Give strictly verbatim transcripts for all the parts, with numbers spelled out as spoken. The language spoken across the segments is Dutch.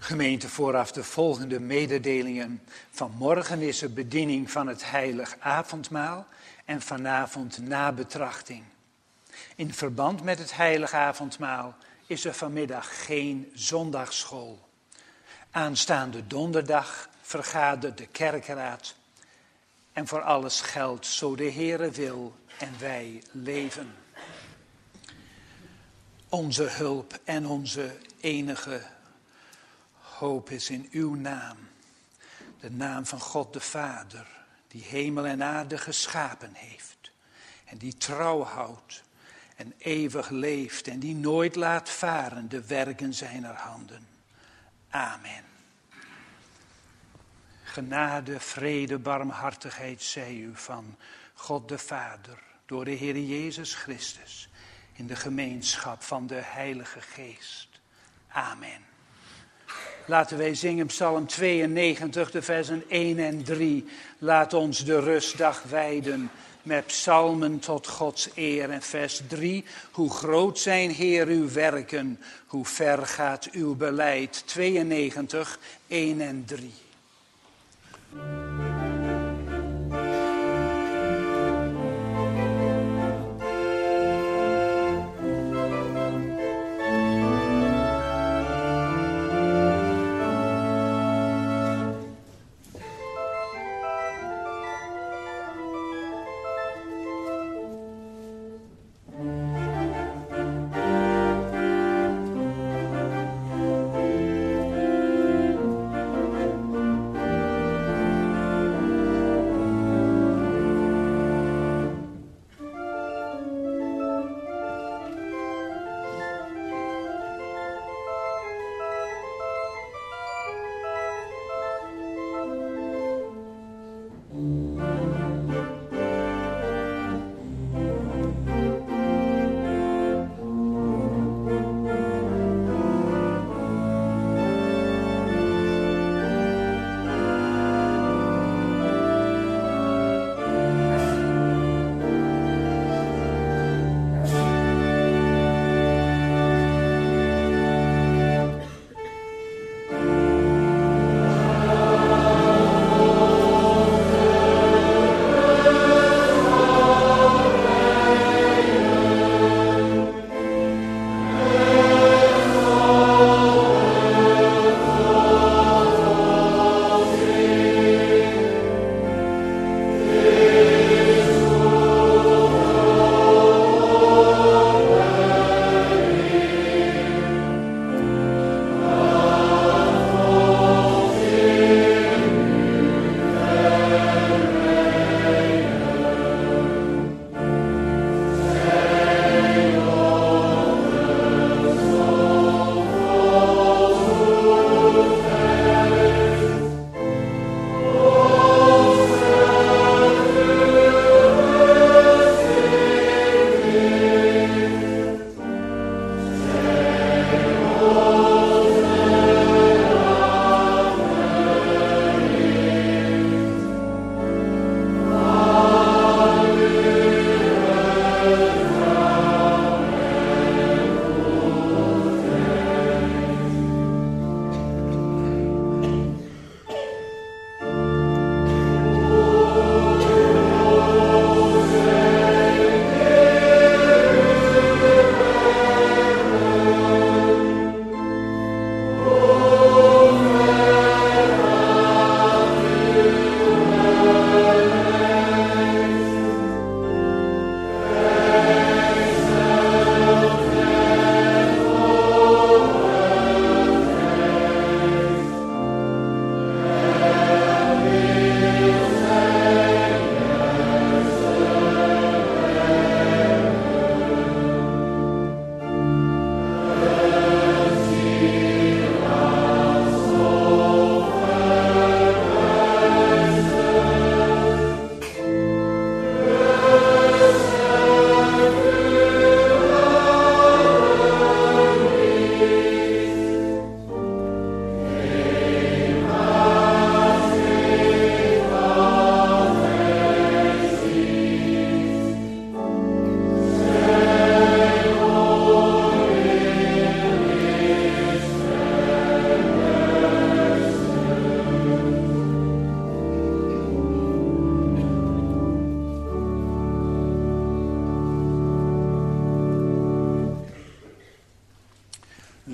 Gemeente, vooraf de volgende mededelingen. Vanmorgen is er bediening van het heilig avondmaal en vanavond nabetrachting. In verband met het heilig avondmaal is er vanmiddag geen zondagsschool. Aanstaande donderdag vergadert de kerkraad. En voor alles geldt zo de Heere wil en wij leven. Onze hulp en onze enige hoop is in uw naam. De naam van God de Vader, die hemel en aarde geschapen heeft. En die trouw houdt en eeuwig leeft en die nooit laat varen de werken zijner handen. Amen. Genade, vrede, barmhartigheid zij u van God de Vader, door de Heer Jezus Christus, in de gemeenschap van de Heilige Geest. Amen. Laten wij zingen Psalm tweeënnegentig, de versen één en drie. Laat ons de rustdag wijden met psalmen tot Gods eer. En vers drie. Hoe groot zijn, Heer, uw werken, hoe ver gaat uw beleid. tweeënnegentig, één en drie.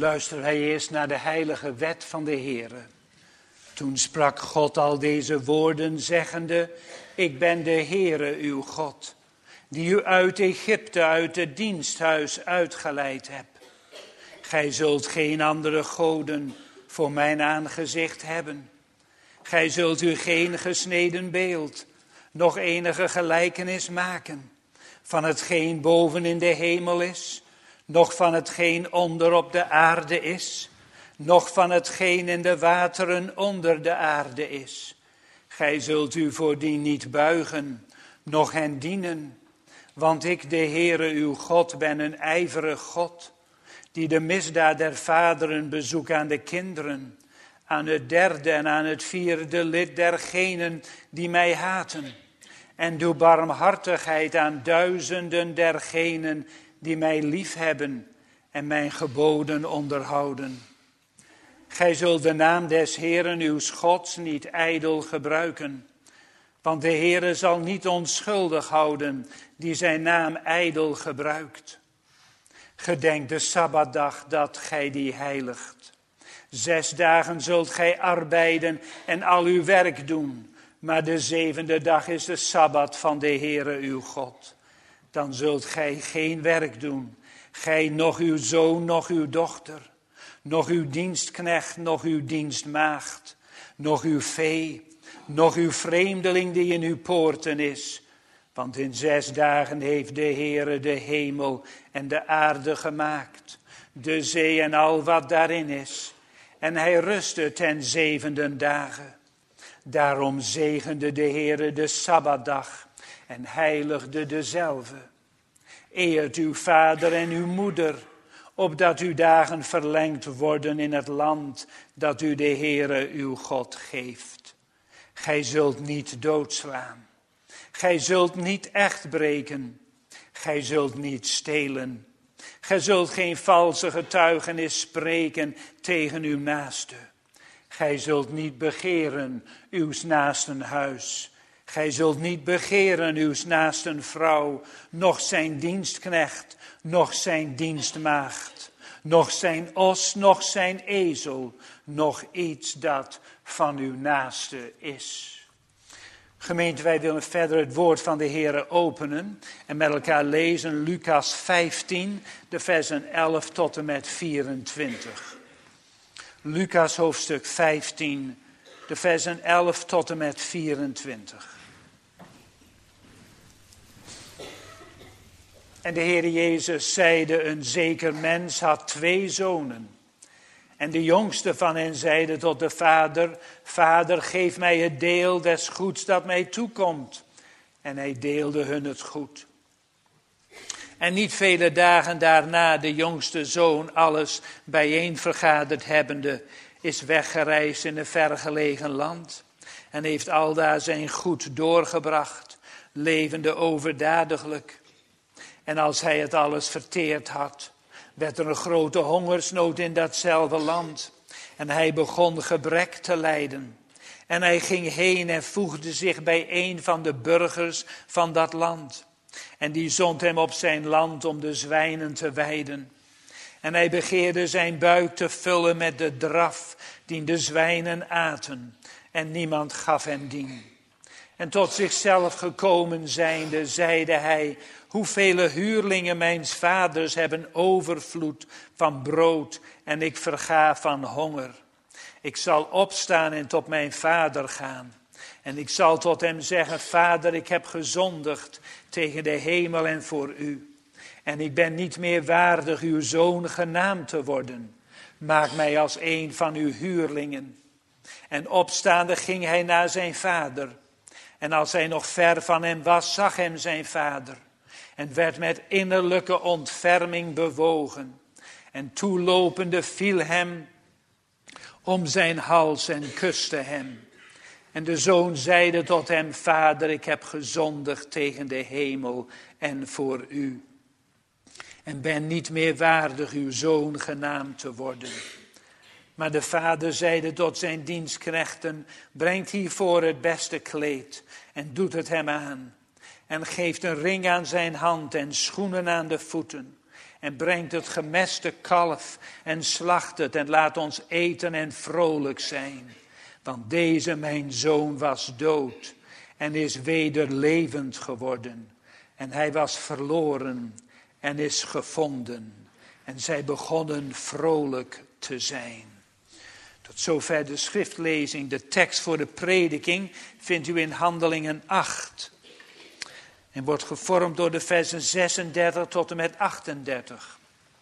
Luisteren wij eerst naar de heilige wet van de Heere. Toen sprak God al deze woorden, zeggende: Ik ben de Heere uw God, die u uit Egypte, uit het diensthuis uitgeleid heb. Gij zult geen andere goden voor mijn aangezicht hebben. Gij zult u geen gesneden beeld, nog enige gelijkenis maken, van hetgeen boven in de hemel is, noch van hetgeen onder op de aarde is, noch van hetgeen in de wateren onder de aarde is. Gij zult u voor die niet buigen, noch hen dienen, want ik, de Heere uw God, ben een ijverig God, die de misdaad der vaderen bezoekt aan de kinderen, aan het derde en aan het vierde lid dergenen die mij haten, en doe barmhartigheid aan duizenden dergenen die mij liefhebben en mijn geboden onderhouden. Gij zult de naam des Heeren uw Gods niet ijdel gebruiken, want de Heere zal niet onschuldig houden die zijn naam ijdel gebruikt. Gedenk de Sabbatdag dat gij die heiligt. Zes dagen zult gij arbeiden en al uw werk doen, maar de zevende dag is de Sabbat van de Heere uw God. Dan zult gij geen werk doen, gij, noch uw zoon, noch uw dochter, noch uw dienstknecht, noch uw dienstmaagd, noch uw vee, noch uw vreemdeling die in uw poorten is. Want in zes dagen heeft de Heere de hemel en de aarde gemaakt, de zee en al wat daarin is. En hij rustte ten zevende dagen. Daarom zegende de Heere de Sabbatdag en heiligde dezelve. Eert uw vader en uw moeder, opdat uw dagen verlengd worden in het land dat u de Heere uw God geeft. Gij zult niet doodslaan. Gij zult niet echt breken. Gij zult niet stelen. Gij zult geen valse getuigenis spreken tegen uw naaste. Gij zult niet begeren uw naasten huis. Gij zult niet begeren uw naasten vrouw, noch zijn dienstknecht, noch zijn dienstmaagd, noch zijn os, noch zijn ezel, noch iets dat van uw naaste is. Gemeente, wij willen verder het woord van de Heere openen en met elkaar lezen Lucas vijftien, de versen elf tot en met vierentwintig. Lucas hoofdstuk vijftien, de versen elf tot en met vierentwintig. En de Heer Jezus zeide, een zeker mens had twee zonen. En de jongste van hen zeide tot de vader, Vader, geef mij het deel des goeds dat mij toekomt. En hij deelde hun het goed. En niet vele dagen daarna de jongste zoon, alles bijeen vergaderd hebbende, is weggereisd in een vergelegen land. En heeft aldaar zijn goed doorgebracht, levende overdadiglijk. En als hij het alles verteerd had, werd er een grote hongersnood in datzelfde land. En hij begon gebrek te lijden. En hij ging heen en voegde zich bij een van de burgers van dat land. En die zond hem op zijn land om de zwijnen te weiden. En hij begeerde zijn buik te vullen met de draf die de zwijnen aten. En niemand gaf hem dien. En tot zichzelf gekomen zijnde, zeide hij, hoevele huurlingen mijns vaders hebben overvloed van brood en ik verga van honger. Ik zal opstaan en tot mijn vader gaan. En ik zal tot hem zeggen, Vader, ik heb gezondigd tegen de hemel en voor u. En ik ben niet meer waardig uw zoon genaamd te worden. Maak mij als een van uw huurlingen. En opstaande ging hij naar zijn vader. En als hij nog ver van hem was, zag hem zijn vader. En werd met innerlijke ontferming bewogen. En toelopende viel hem om zijn hals en kuste hem. En de zoon zeide tot hem, Vader, ik heb gezondigd tegen de hemel en voor u. En ben niet meer waardig uw zoon genaamd te worden. Maar de vader zeide tot zijn dienstknechten, brengt hiervoor het beste kleed en doet het hem aan. En geeft een ring aan zijn hand en schoenen aan de voeten. En brengt het gemeste kalf en slacht het en laat ons eten en vrolijk zijn. Want deze mijn zoon was dood en is weder levend geworden. En hij was verloren en is gevonden. En zij begonnen vrolijk te zijn. Tot zover de schriftlezing. De tekst voor de prediking vindt u in Handelingen acht. En wordt gevormd door de versen zesendertig tot en met achtendertig.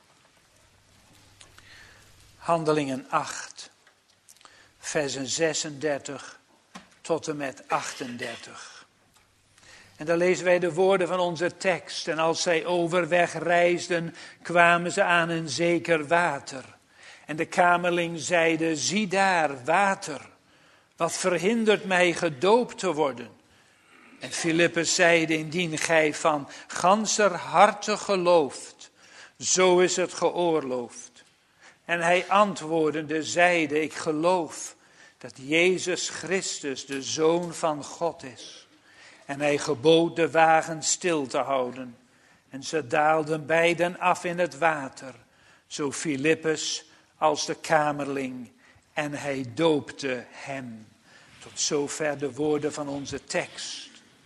Handelingen acht. Versen zesendertig tot en met achtendertig. En daar lezen wij de woorden van onze tekst. En als zij overweg reisden, kwamen ze aan een zeker water. En de kamerling zeide, zie daar, water. Wat verhindert mij gedoopt te worden? En Filippus zeide, indien gij van ganser harte gelooft, zo is het geoorloofd. En hij antwoordende zeide, ik geloof dat Jezus Christus de Zoon van God is. En hij gebood de wagen stil te houden. En ze daalden beiden af in het water, zo Filippus als de kamerling. En hij doopte hem. Tot zover de woorden van onze tekst.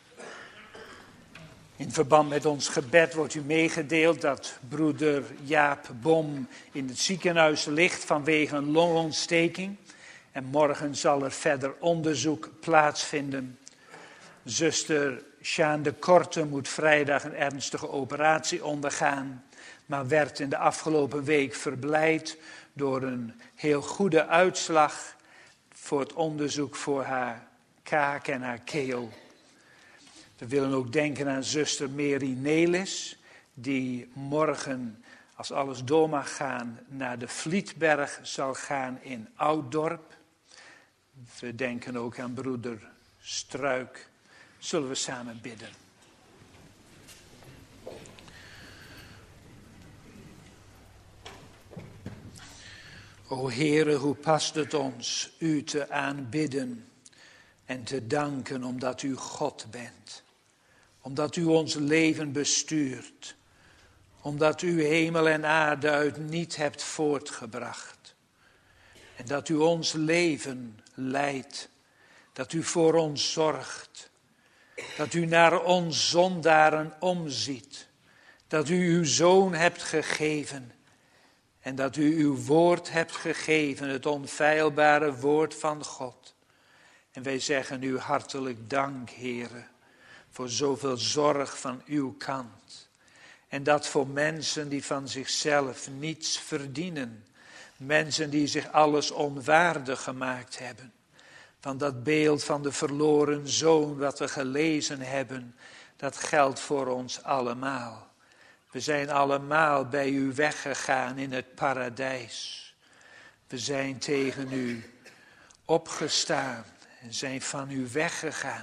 In verband met ons gebed wordt u meegedeeld dat broeder Jaap Bom in het ziekenhuis ligt vanwege een longontsteking. En morgen zal er verder onderzoek plaatsvinden. Zuster Sjaan de Korte moet vrijdag een ernstige operatie ondergaan. Maar werd in de afgelopen week verblijd door een heel goede uitslag voor het onderzoek voor haar kaak en haar keel. We willen ook denken aan zuster Mary Nelis, die morgen, als alles door mag gaan, naar de Vlietberg zal gaan in Ouddorp. We denken ook aan broeder Struik. Zullen we samen bidden? O Heere, hoe past het ons u te aanbidden en te danken omdat u God bent. Omdat u ons leven bestuurt. Omdat u hemel en aarde uit niet hebt voortgebracht. En dat u ons leven leidt. Dat u voor ons zorgt. Dat u naar ons zondaren omziet. Dat u uw zoon hebt gegeven. En dat u uw woord hebt gegeven, het onfeilbare woord van God. En wij zeggen u hartelijk dank, Heere, voor zoveel zorg van uw kant. En dat voor mensen die van zichzelf niets verdienen. Mensen die zich alles onwaardig gemaakt hebben. Van dat beeld van de verloren zoon wat we gelezen hebben, dat geldt voor ons allemaal. We zijn allemaal bij u weggegaan in het paradijs. We zijn tegen u opgestaan en zijn van u weggegaan.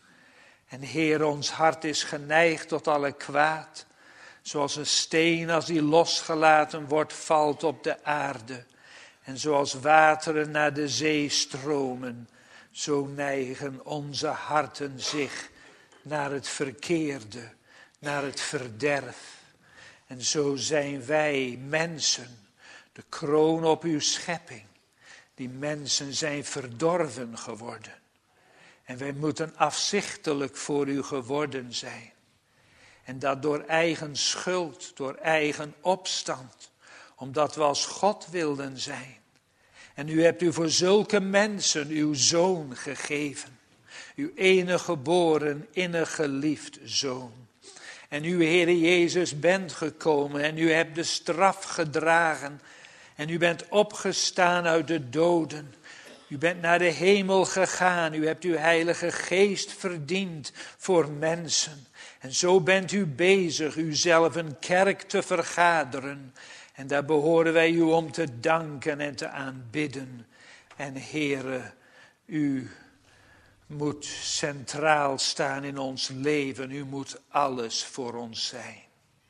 En Heer, ons hart is geneigd tot alle kwaad. Zoals een steen als die losgelaten wordt, valt op de aarde. En zoals wateren naar de zee stromen, zo neigen onze harten zich naar het verkeerde, naar het verderf. En zo zijn wij mensen, de kroon op uw schepping. Die mensen zijn verdorven geworden. En wij moeten afzichtelijk voor u geworden zijn. En dat door eigen schuld, door eigen opstand. Omdat we als God wilden zijn. En u hebt u voor zulke mensen uw zoon gegeven. Uw enige geboren, innig geliefd zoon. En u, Heere Jezus, bent gekomen en u hebt de straf gedragen. En u bent opgestaan uit de doden. U bent naar de hemel gegaan. U hebt uw Heilige Geest verdiend voor mensen. En zo bent u bezig uzelf een kerk te vergaderen. En daar behoren wij u om te danken en te aanbidden. En Heere, u moet centraal staan in ons leven. U moet alles voor ons zijn.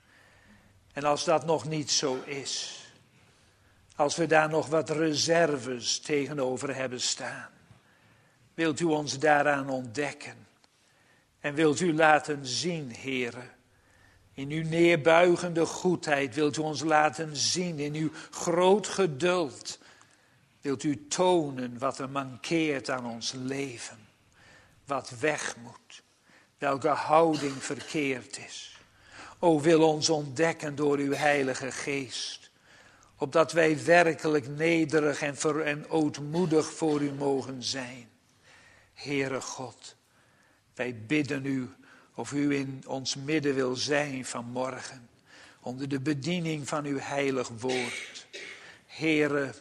En als dat nog niet zo is, als we daar nog wat reserves tegenover hebben staan, wilt u ons daaraan ontdekken. En wilt u laten zien, Heere, In uw neerbuigende goedheid wilt u ons laten zien. In uw groot geduld wilt u tonen wat er mankeert aan ons leven. Wat weg moet. Welke houding verkeerd is. O, wil ons ontdekken door uw Heilige Geest. Opdat wij werkelijk nederig en, ver, en ootmoedig voor u mogen zijn. Heere God, wij bidden u of u in ons midden wil zijn vanmorgen. Onder de bediening van uw heilig woord. Heere,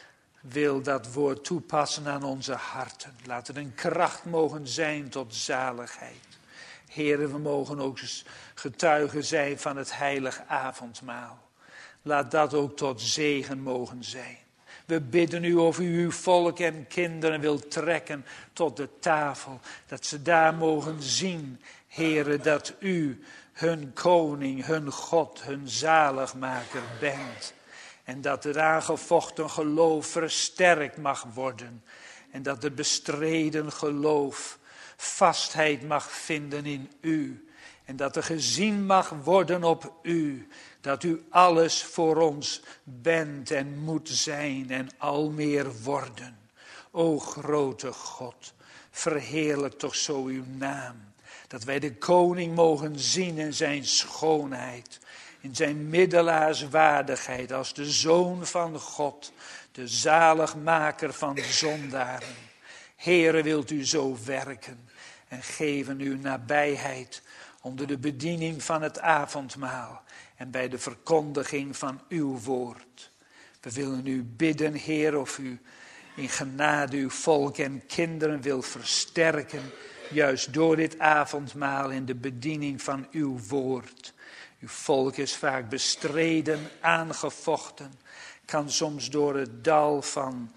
wil dat woord toepassen aan onze harten. Laat het een kracht mogen zijn tot zaligheid. Heere, we mogen ook getuigen zijn van het heilig avondmaal. Laat dat ook tot zegen mogen zijn. We bidden u of u uw volk en kinderen wilt trekken tot de tafel. Dat ze daar mogen zien, Heere, dat u hun koning, hun God, hun zaligmaker bent. En dat het aangevochten geloof versterkt mag worden. En dat het bestreden geloof vastheid mag vinden in u. En dat er gezien mag worden op u. Dat u alles voor ons bent en moet zijn en al meer worden. O grote God, verheerlijk toch zo uw naam. Dat wij de koning mogen zien in zijn schoonheid. In zijn middelaarswaardigheid als de Zoon van God. De zaligmaker van zondaren. Heere, wilt u zo werken en geven uw nabijheid onder de bediening van het avondmaal en bij de verkondiging van uw woord. We willen u bidden, Heer, of u in genade uw volk en kinderen wil versterken, juist door dit avondmaal in de bediening van uw woord. Uw volk is vaak bestreden, aangevochten, kan soms door het dal van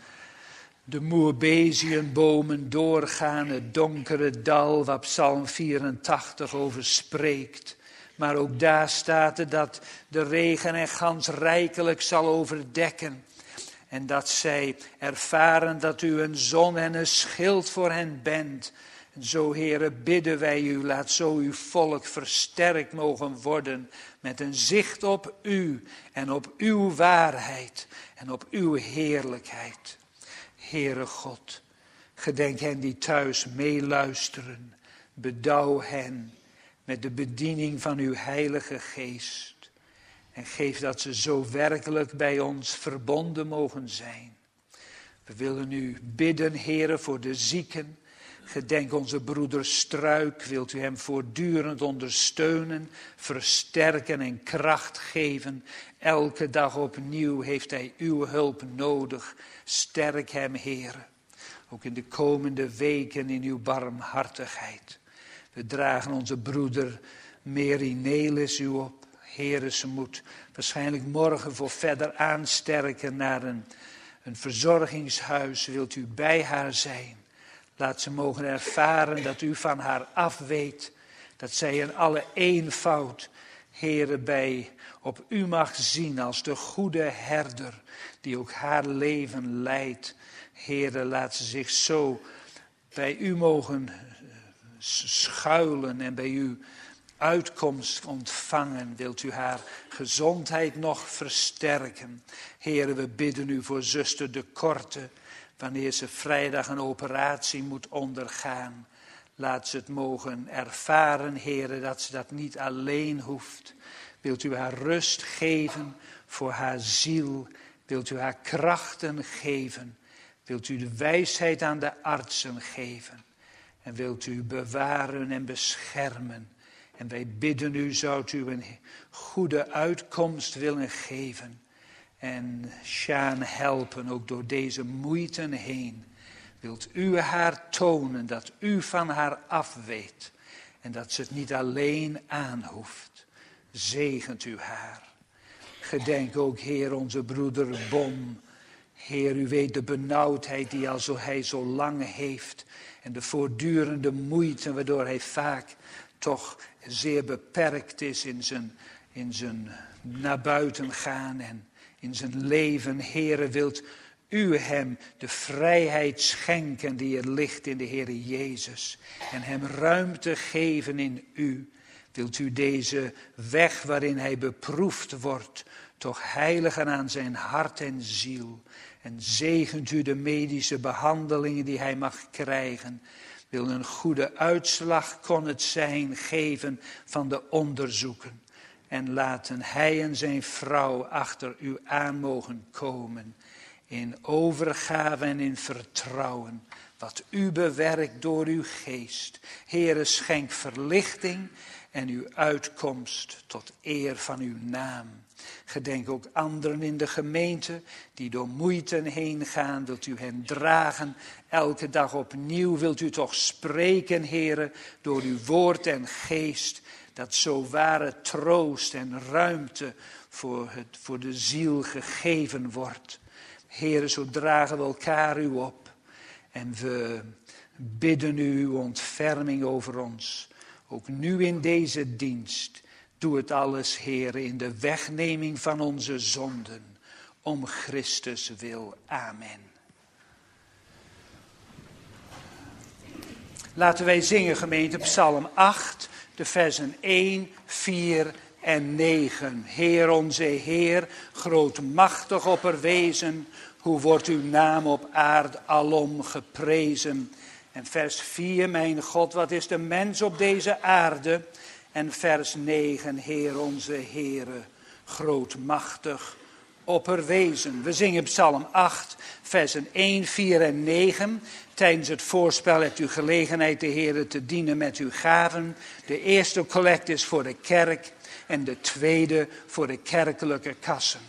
de moerbeziënbomen doorgaan, het donkere dal waar Psalm vierentachtig over spreekt. Maar ook daar staat er dat de regen en gans rijkelijk zal overdekken. En dat zij ervaren dat u een zon en een schild voor hen bent. En zo, Heere, bidden wij u, laat zo uw volk versterkt mogen worden met een zicht op u en op uw waarheid en op uw heerlijkheid. Heere God, gedenk hen die thuis meeluisteren, bedouw hen met de bediening van uw Heilige Geest. En geef dat ze zo werkelijk bij ons verbonden mogen zijn. We willen u bidden, Heere, voor de zieken. Gedenk onze broeder Struik, wilt u hem voortdurend ondersteunen, versterken en kracht geven. Elke dag opnieuw heeft hij uw hulp nodig. Sterk hem, Heere. Ook in de komende weken in uw barmhartigheid. We dragen onze broeder Mary Nelis u op. Heere, ze moet waarschijnlijk morgen voor verder aansterken naar een, een verzorgingshuis. Wilt u bij haar zijn? Laat ze mogen ervaren dat u van haar afweet. Dat zij in alle eenvoud, Heere, bij op u mag zien als de goede herder die ook haar leven leidt. Heere, laat ze zich zo bij u mogen schuilen en bij u uitkomst ontvangen. Wilt u haar gezondheid nog versterken? Heere, we bidden u voor zuster De Korte, wanneer ze vrijdag een operatie moet ondergaan. Laat ze het mogen ervaren, Heere, dat ze dat niet alleen hoeft. Wilt u haar rust geven voor haar ziel? Wilt u haar krachten geven? Wilt u de wijsheid aan de artsen geven? En wilt u bewaren en beschermen? En wij bidden u, zoudt u een goede uitkomst willen geven. En Sjaan helpen, ook door deze moeite heen. Wilt u haar tonen dat u van haar afweet. En dat ze het niet alleen aanhoeft. Zegent u haar. Gedenk ook, Heer, onze broeder Bom. Heer, u weet de benauwdheid die al zo, hij zo lang heeft. En de voortdurende moeite waardoor hij vaak toch zeer beperkt is in zijn, in zijn naar buiten gaan en in zijn leven. Heere, wilt u hem de vrijheid schenken die er ligt in de Heere Jezus. En hem ruimte geven in u. Wilt u deze weg waarin hij beproefd wordt, toch heiligen aan zijn hart en ziel. En zegent u de medische behandelingen die hij mag krijgen. Wil een goede uitslag kon het zijn geven van de onderzoeken. En laten hij en zijn vrouw achter u aan mogen komen. In overgave en in vertrouwen. Wat u bewerkt door uw geest. Heere, schenk verlichting en uw uitkomst tot eer van uw naam. Gedenk ook anderen in de gemeente die door moeite heen gaan. Wilt u hen dragen elke dag opnieuw. Wilt u toch spreken, Heere, door uw woord en geest. Dat zo ware troost en ruimte voor, het, voor de ziel gegeven wordt. Heere, zo dragen we elkaar u op. En we bidden u uw ontferming over ons. Ook nu in deze dienst. Doe het alles, Heere, in de wegneming van onze zonden. Om Christus wil. Amen. Laten wij zingen, gemeente, Psalm acht, de versen één, vier en negen. Heer onze Heer, grootmachtig opperwezen, hoe wordt uw naam op aarde alom geprezen. En vers vier, mijn God, wat is de mens op deze aarde? En vers negen, Heer onze Heere, grootmachtig opperwezen. We zingen Psalm acht, versen één, vier en negen. Tijdens het voorspel hebt u gelegenheid de Heere te dienen met uw gaven. De eerste collect is voor de kerk en de tweede voor de kerkelijke kassen.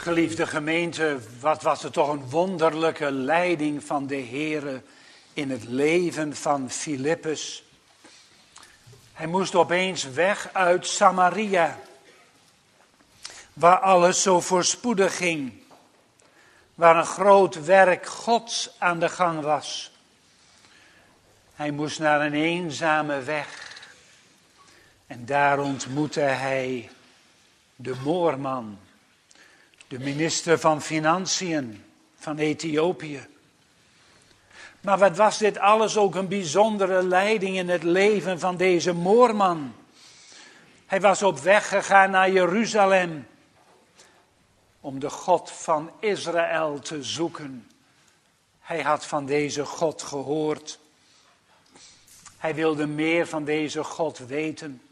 Geliefde gemeente, wat was er toch een wonderlijke leiding van de Heere in het leven van Filippus. Hij moest opeens weg uit Samaria, waar alles zo voorspoedig ging, waar een groot werk Gods aan de gang was. Hij moest naar een eenzame weg en daar ontmoette hij de Moorman, de minister van Financiën van Ethiopië. Maar wat was dit alles ook een bijzondere leiding in het leven van deze Moorman. Hij was op weg gegaan naar Jeruzalem om de God van Israël te zoeken. Hij had van deze God gehoord. Hij wilde meer van deze God weten.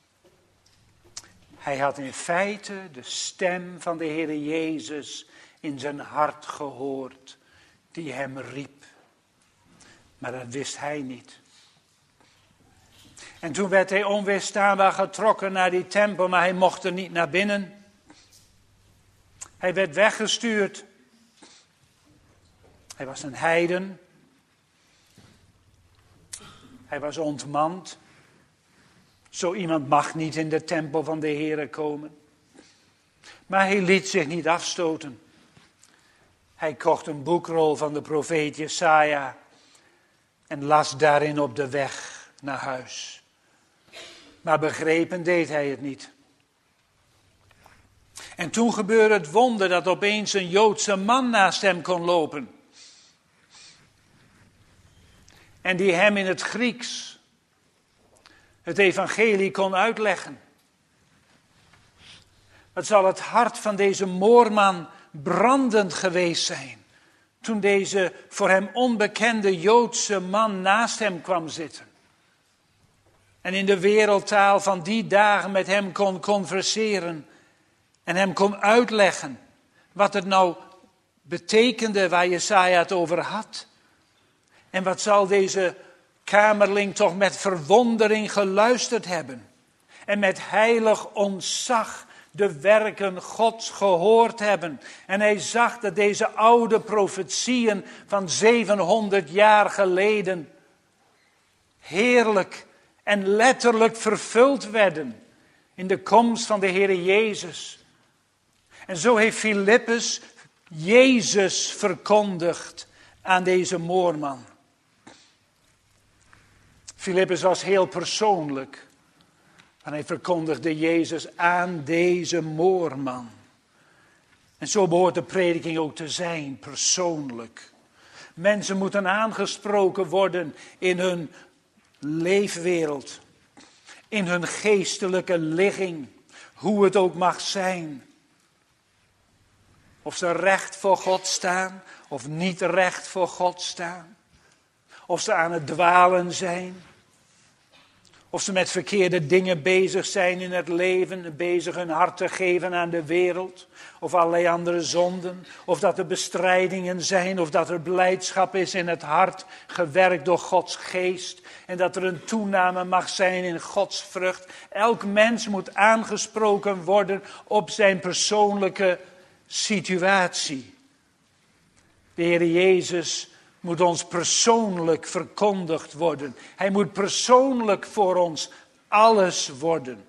Hij had in feite de stem van de Heere Jezus in zijn hart gehoord, die hem riep. Maar dat wist hij niet. En toen werd hij onweerstaanbaar getrokken naar die tempel, maar hij mocht er niet naar binnen. Hij werd weggestuurd. Hij was een heiden. Hij was ontmand. Zo iemand mag niet in de tempel van de Heere komen. Maar hij liet zich niet afstoten. Hij kocht een boekrol van de profeet Jesaja en las daarin op de weg naar huis. Maar begrepen deed hij het niet. En toen gebeurde het wonder dat opeens een Joodse man naast hem kon lopen. En die hem in het Grieks het evangelie kon uitleggen. Wat zal het hart van deze Moorman brandend geweest zijn toen deze voor hem onbekende Joodse man naast hem kwam zitten. En in de wereldtaal van die dagen met hem kon converseren en hem kon uitleggen wat het nou betekende waar Jesaja het over had. En wat zal deze kamerling toch met verwondering geluisterd hebben en met heilig ontzag de werken Gods gehoord hebben. En hij zag dat deze oude profetieën van zevenhonderd jaar geleden heerlijk en letterlijk vervuld werden in de komst van de Heere Jezus. En zo heeft Filippus Jezus verkondigd aan deze Moorman. Filippus was heel persoonlijk. En hij verkondigde Jezus aan deze Moorman. En zo behoort de prediking ook te zijn, persoonlijk. Mensen moeten aangesproken worden in hun leefwereld. In hun geestelijke ligging. Hoe het ook mag zijn. Of ze recht voor God staan of niet recht voor God staan. Of ze aan het dwalen zijn. Of ze met verkeerde dingen bezig zijn in het leven, bezig hun hart te geven aan de wereld. Of allerlei andere zonden. Of dat er bestrijdingen zijn, of dat er blijdschap is in het hart, gewerkt door Gods geest. En dat er een toename mag zijn in Gods vrucht. Elk mens moet aangesproken worden op zijn persoonlijke situatie. De Heer Jezus moet ons persoonlijk verkondigd worden. Hij moet persoonlijk voor ons alles worden.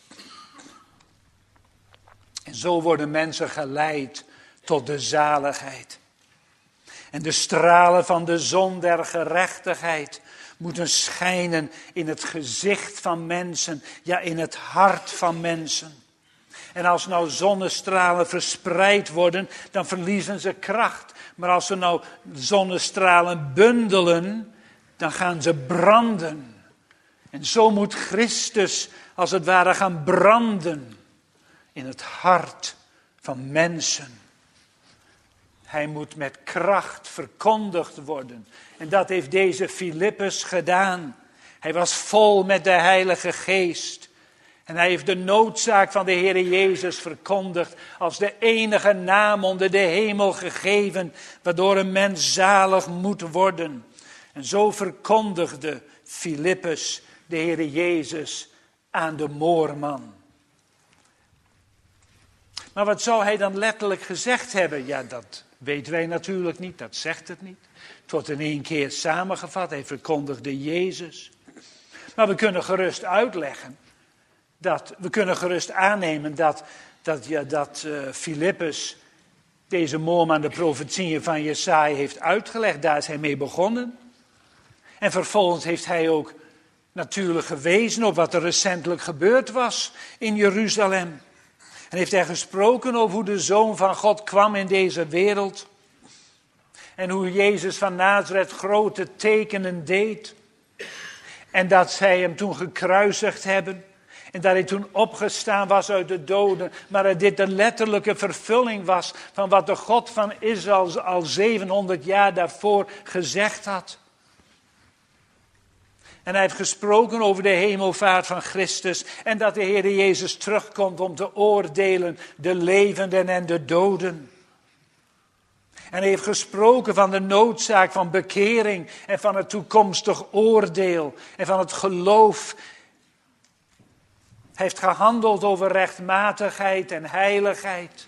En zo worden mensen geleid tot de zaligheid. En de stralen van de zon der gerechtigheid moeten schijnen in het gezicht van mensen, ja in het hart van mensen. En als nou zonnestralen verspreid worden, dan verliezen ze kracht. Maar als ze nou zonnestralen bundelen, dan gaan ze branden. En zo moet Christus als het ware gaan branden in het hart van mensen. Hij moet met kracht verkondigd worden. En dat heeft deze Filippus gedaan. Hij was vol met de Heilige Geest. En hij heeft de noodzaak van de Heere Jezus verkondigd als de enige naam onder de hemel gegeven, waardoor een mens zalig moet worden. En zo verkondigde Filippus de Heere Jezus aan de Moorman. Maar wat zou hij dan letterlijk gezegd hebben? Ja, dat weten wij natuurlijk niet, dat zegt het niet. Het wordt in één keer samengevat, hij verkondigde Jezus. Maar we kunnen gerust uitleggen, dat, we kunnen gerust aannemen dat, dat, ja, dat uh, Filippus deze moorman de profetieën van Jesaja heeft uitgelegd. Daar is hij mee begonnen. En vervolgens heeft hij ook natuurlijk gewezen op wat er recentelijk gebeurd was in Jeruzalem. En heeft hij gesproken over hoe de Zoon van God kwam in deze wereld. En hoe Jezus van Nazareth grote tekenen deed. En dat zij hem toen gekruisigd hebben. En dat hij toen opgestaan was uit de doden. Maar dat dit de letterlijke vervulling was van wat de God van Israël al zevenhonderd jaar daarvoor gezegd had. En hij heeft gesproken over de hemelvaart van Christus. En dat de Heer Jezus terugkomt om te oordelen de levenden en de doden. En hij heeft gesproken van de noodzaak van bekering en van het toekomstig oordeel en van het geloof. Hij heeft gehandeld over rechtmatigheid en heiligheid.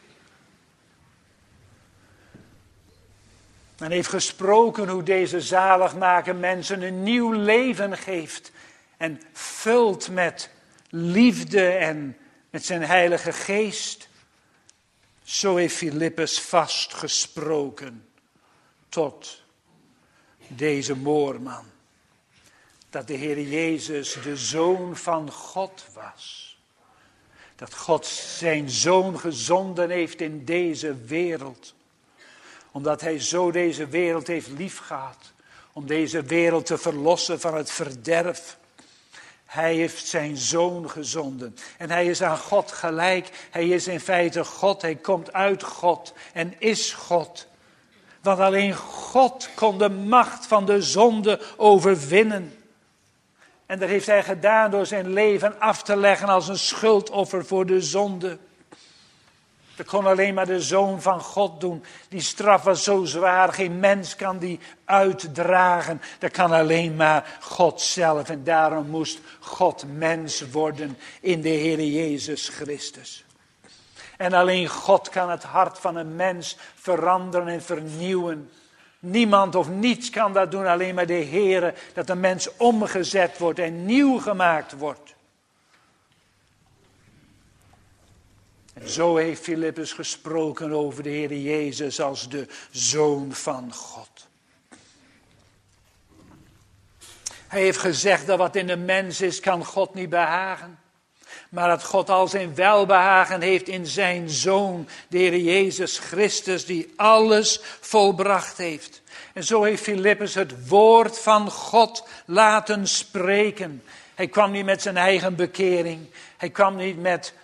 En heeft gesproken hoe deze zaligmaker mensen een nieuw leven geeft. En vult met liefde en met zijn heilige geest. Zo heeft Filippus vastgesproken tot deze moorman. Dat de Heer Jezus de Zoon van God was. Dat God zijn Zoon gezonden heeft in deze wereld. Omdat hij zo deze wereld heeft liefgehad. Om deze wereld te verlossen van het verderf. Hij heeft zijn Zoon gezonden. En hij is aan God gelijk. Hij is in feite God. Hij komt uit God en is God. Want alleen God kon de macht van de zonde overwinnen. En dat heeft hij gedaan door zijn leven af te leggen als een schuldoffer voor de zonde. Dat kon alleen maar de Zoon van God doen. Die straf was zo zwaar, geen mens kan die uitdragen. Dat kan alleen maar God zelf. En daarom moest God mens worden in de Heer Jezus Christus. En alleen God kan het hart van een mens veranderen en vernieuwen. Niemand of niets kan dat doen, alleen maar de Heer, dat een mens omgezet wordt en nieuw gemaakt wordt. En zo heeft Filippus gesproken over de Heer Jezus als de Zoon van God. Hij heeft gezegd dat wat in de mens is, kan God niet behagen. Maar dat God al zijn welbehagen heeft in zijn Zoon, de Heer Jezus Christus, die alles volbracht heeft. En zo heeft Filippus het woord van God laten spreken. Hij kwam niet met zijn eigen bekering. Hij kwam niet met,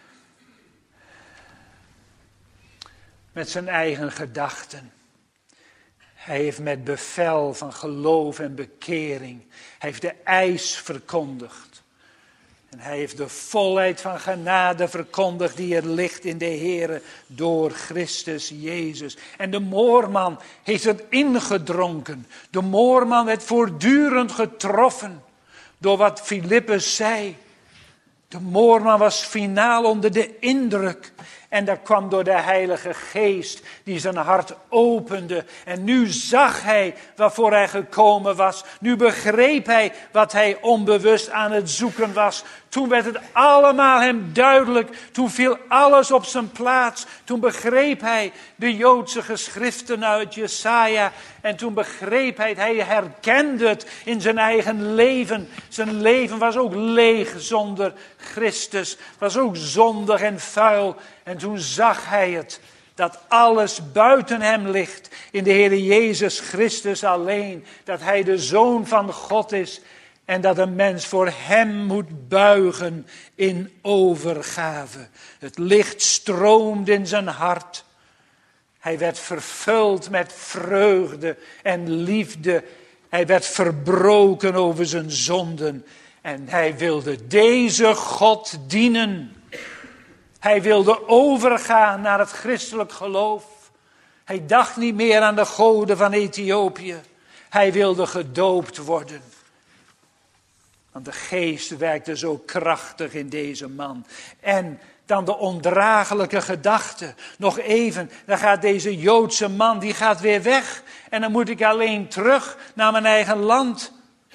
met zijn eigen gedachten. Hij heeft met bevel van geloof en bekering. Hij heeft de eis verkondigd. En hij heeft de volheid van genade verkondigd die er ligt in de Heere door Christus Jezus. En de moorman heeft het ingedronken. De moorman werd voortdurend getroffen door wat Filippus zei. De moorman was finaal onder de indruk. En dat kwam door de Heilige Geest die zijn hart opende. En nu zag hij waarvoor hij gekomen was. Nu begreep hij wat hij onbewust aan het zoeken was. Toen werd het allemaal hem duidelijk. Toen viel alles op zijn plaats. Toen begreep hij de Joodse geschriften uit Jesaja. En toen begreep hij het. Hij herkende het in zijn eigen leven. Zijn leven was ook leeg zonder Christus. Was ook zondig en vuil. En toen zag hij het. Dat alles buiten hem ligt. In de Heer Jezus Christus alleen. Dat hij de Zoon van God is. En dat een mens voor hem moet buigen in overgave. Het licht stroomde in zijn hart. Hij werd vervuld met vreugde en liefde. Hij werd verbroken over zijn zonden. En hij wilde deze God dienen. Hij wilde overgaan naar het christelijk geloof. Hij dacht niet meer aan de goden van Ethiopië. Hij wilde gedoopt worden. Want de geest werkte zo krachtig in deze man. En dan de ondraaglijke gedachte. Nog even, dan gaat deze Joodse man, die gaat weer weg. En dan moet ik alleen terug naar mijn eigen land.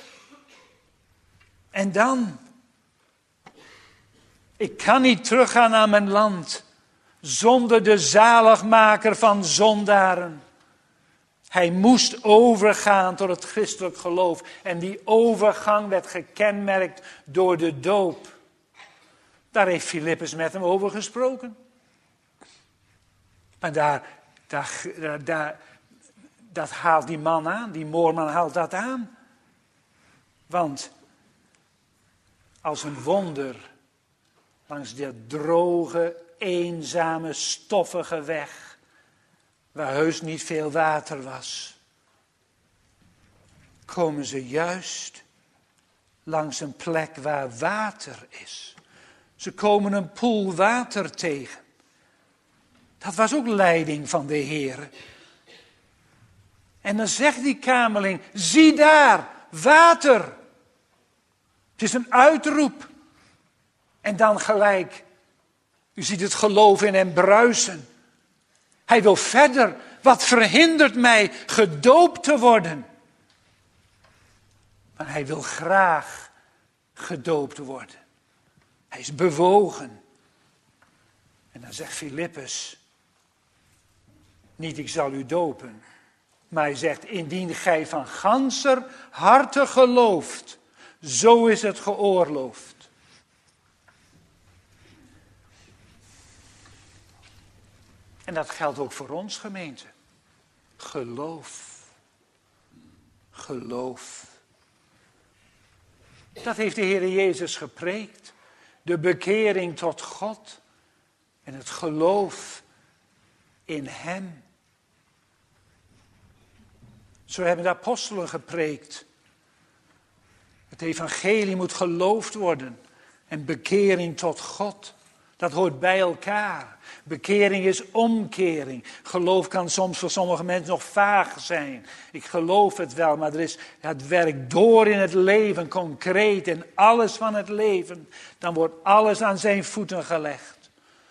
En dan? Ik kan niet teruggaan naar mijn land zonder de zaligmaker van zondaren. Hij moest overgaan tot het christelijk geloof. En die overgang werd gekenmerkt door de doop. Daar heeft Filippus met hem over gesproken. Maar daar, daar, daar, dat haalt die man aan, die moorman haalt dat aan. Want als een wonder langs de droge, eenzame, stoffige weg, waar heus niet veel water was, komen ze juist langs een plek waar water is. Ze komen een poel water tegen. Dat was ook leiding van de Heer. En dan zegt die kamerling, zie daar, water. Het is een uitroep. En dan gelijk, u ziet het geloof in hem bruisen. Hij wil verder. Wat verhindert mij gedoopt te worden? Maar hij wil graag gedoopt worden. Hij is bewogen. En dan zegt Filippus, niet ik zal u dopen. Maar hij zegt, indien gij van ganser harte gelooft, zo is het geoorloofd. En dat geldt ook voor ons, gemeente. Geloof. Geloof. Dat heeft de Heer Jezus gepreekt. De bekering tot God. En het geloof in Hem. Zo hebben de apostelen gepreekt. Het evangelie moet geloofd worden. En bekering tot God. Dat hoort bij elkaar. Bekering is omkering. Geloof kan soms voor sommige mensen nog vaag zijn. Ik geloof het wel, maar er is het werk door in het leven, concreet in alles van het leven. Dan wordt alles aan zijn voeten gelegd.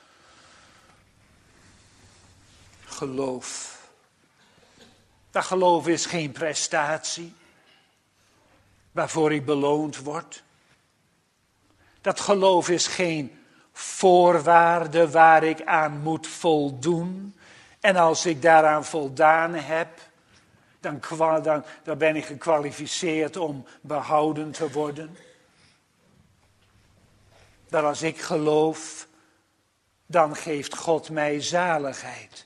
Geloof. Dat geloof is geen prestatie waarvoor ik beloond word. Dat geloof is geen voorwaarde waar ik aan moet voldoen. En als ik daaraan voldaan heb, dan, dan, dan ben ik gekwalificeerd om behouden te worden. Dat als ik geloof, dan geeft God mij zaligheid.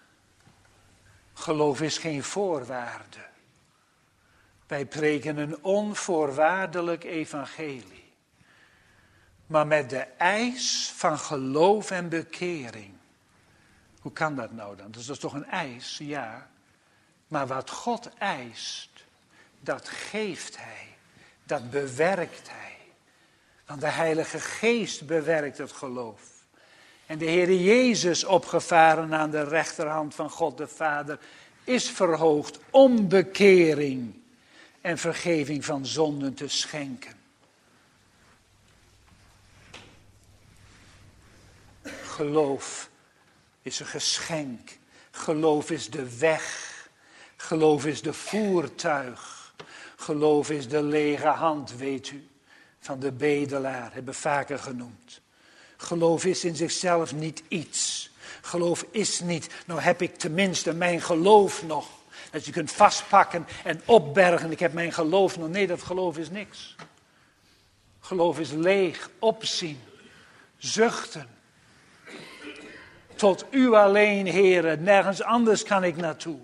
Geloof is geen voorwaarde. Wij preken een onvoorwaardelijk evangelie. Maar met de eis van geloof en bekering. Hoe kan dat nou dan? Dus dat is toch een eis, ja. Maar wat God eist, dat geeft Hij. Dat bewerkt Hij. Want de Heilige Geest bewerkt het geloof. En de Heer Jezus, opgevaren aan de rechterhand van God de Vader, is verhoogd om bekering en vergeving van zonden te schenken. Geloof is een geschenk. Geloof is de weg. Geloof is de voertuig. Geloof is de lege hand, weet u, van de bedelaar, hebben we vaker genoemd. Geloof is in zichzelf niet iets. Geloof is niet, nou heb ik tenminste mijn geloof nog. Dat je kunt vastpakken en opbergen, ik heb mijn geloof nog. Nee, dat geloof is niks. Geloof is leeg, opzien, zuchten. Tot u alleen, Heere, nergens anders kan ik naartoe.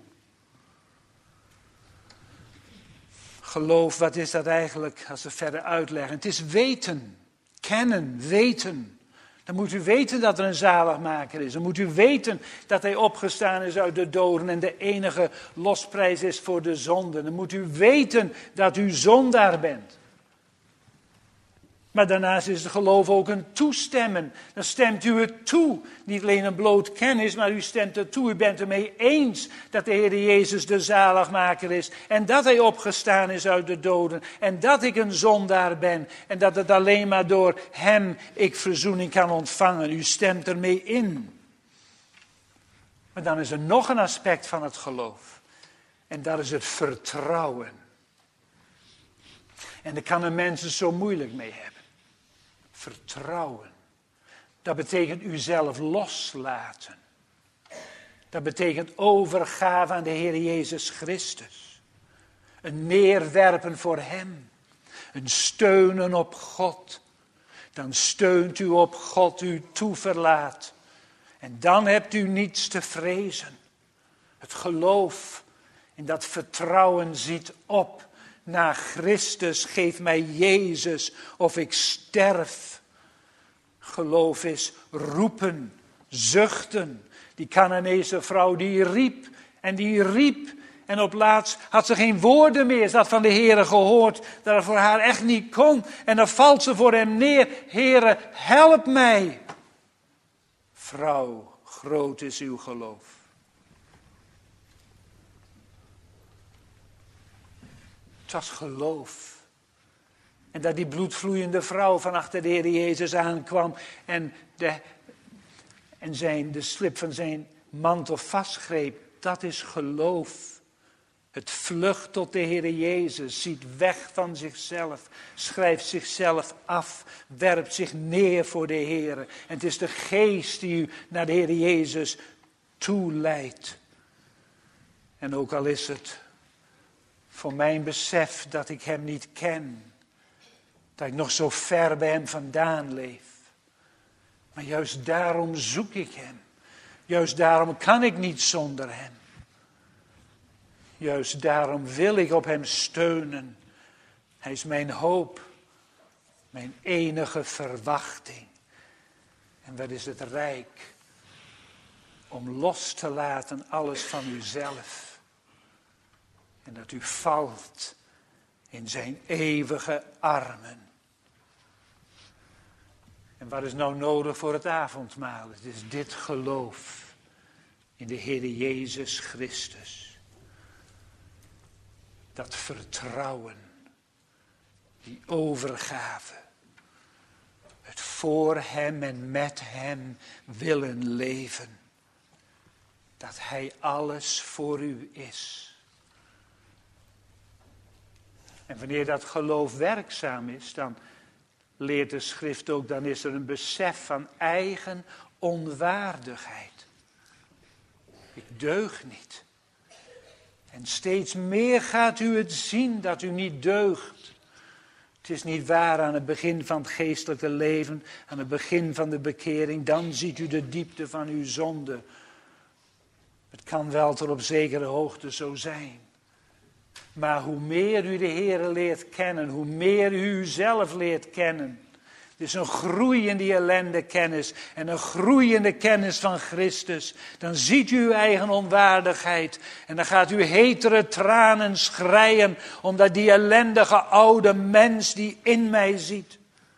Geloof, wat is dat eigenlijk, als we verder uitleggen? Het is weten, kennen, weten. Dan moet u weten dat er een zaligmaker is. Dan moet u weten dat hij opgestaan is uit de doden en de enige losprijs is voor de zonde. Dan moet u weten dat u zondaar bent. Maar daarnaast is het geloof ook een toestemmen. Dan stemt u het toe. Niet alleen een bloot kennis, maar u stemt het toe. U bent ermee eens dat de Heer Jezus de zaligmaker is. En dat hij opgestaan is uit de doden. En dat ik een zondaar ben. En dat het alleen maar door hem ik verzoening kan ontvangen. U stemt ermee in. Maar dan is er nog een aspect van het geloof. En dat is het vertrouwen. En daar kan een mens het zo moeilijk mee hebben. Vertrouwen. Dat betekent uzelf loslaten. Dat betekent overgave aan de Heer Jezus Christus. Een neerwerpen voor hem. Een steunen op God. Dan steunt u op God, u toeverlaat. En dan hebt u niets te vrezen. Het geloof in dat vertrouwen ziet op naar Christus. Geef mij Jezus of ik sterf. Geloof is roepen, zuchten. Die Canaanese vrouw die riep en die riep. En op laatst had ze geen woorden meer. Ze had van de Heere gehoord dat het voor haar echt niet kon. En dan valt ze voor hem neer. Heere, help mij. Vrouw, groot is uw geloof. Het was geloof. En dat die bloedvloeiende vrouw van achter de Heer Jezus aankwam. En, de, en zijn, de slip van zijn mantel vastgreep. Dat is geloof. Het vlucht tot de Heer Jezus. Ziet weg van zichzelf. Schrijft zichzelf af. Werpt zich neer voor de Heer. En het is de geest die u naar de Heer Jezus toeleidt. En ook al is het voor mijn besef dat ik hem niet ken. Dat ik nog zo ver bij hem vandaan leef. Maar juist daarom zoek ik hem. Juist daarom kan ik niet zonder hem. Juist daarom wil ik op hem steunen. Hij is mijn hoop. Mijn enige verwachting. En wat is het rijk. Om los te laten alles van uzelf. En dat u valt in zijn eeuwige armen. En wat is nou nodig voor het avondmaal? Het is dit geloof in de Heer Jezus Christus. Dat vertrouwen, die overgave, het voor hem en met hem willen leven. Dat hij alles voor u is. En wanneer dat geloof werkzaam is, dan leert de schrift ook, dan is er een besef van eigen onwaardigheid. Ik deug niet. En steeds meer gaat u het zien dat u niet deugt. Het is niet waar aan het begin van het geestelijke leven, aan het begin van de bekering, dan ziet u de diepte van uw zonde. Het kan wel tot op zekere hoogte zo zijn. Maar hoe meer u de Heere leert kennen, hoe meer u uzelf leert kennen. Het is een groeiende ellende kennis en een groeiende kennis van Christus. Dan ziet u uw eigen onwaardigheid en dan gaat u hetere tranen schreien, omdat die ellendige oude mens die in mij ziet.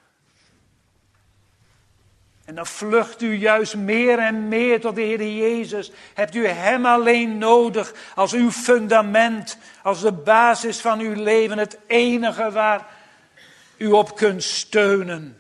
En dan vlucht u juist meer en meer tot de Heer Jezus. Hebt u hem alleen nodig als uw fundament, als de basis van uw leven, het enige waar u op kunt steunen.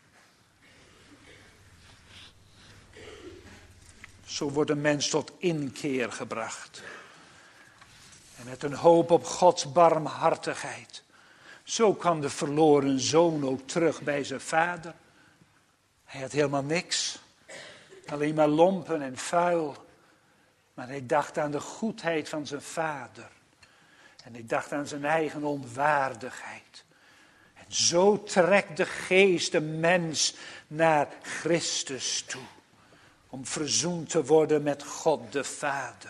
Zo wordt een mens tot inkeer gebracht. En met een hoop op Gods barmhartigheid. Zo kwam de verloren zoon ook terug bij zijn vader. Hij had helemaal niks. Alleen maar lompen en vuil. Maar hij dacht aan de goedheid van zijn vader. En hij dacht aan zijn eigen onwaardigheid. En zo trekt de geest de mens naar Christus toe. Om verzoend te worden met God de Vader.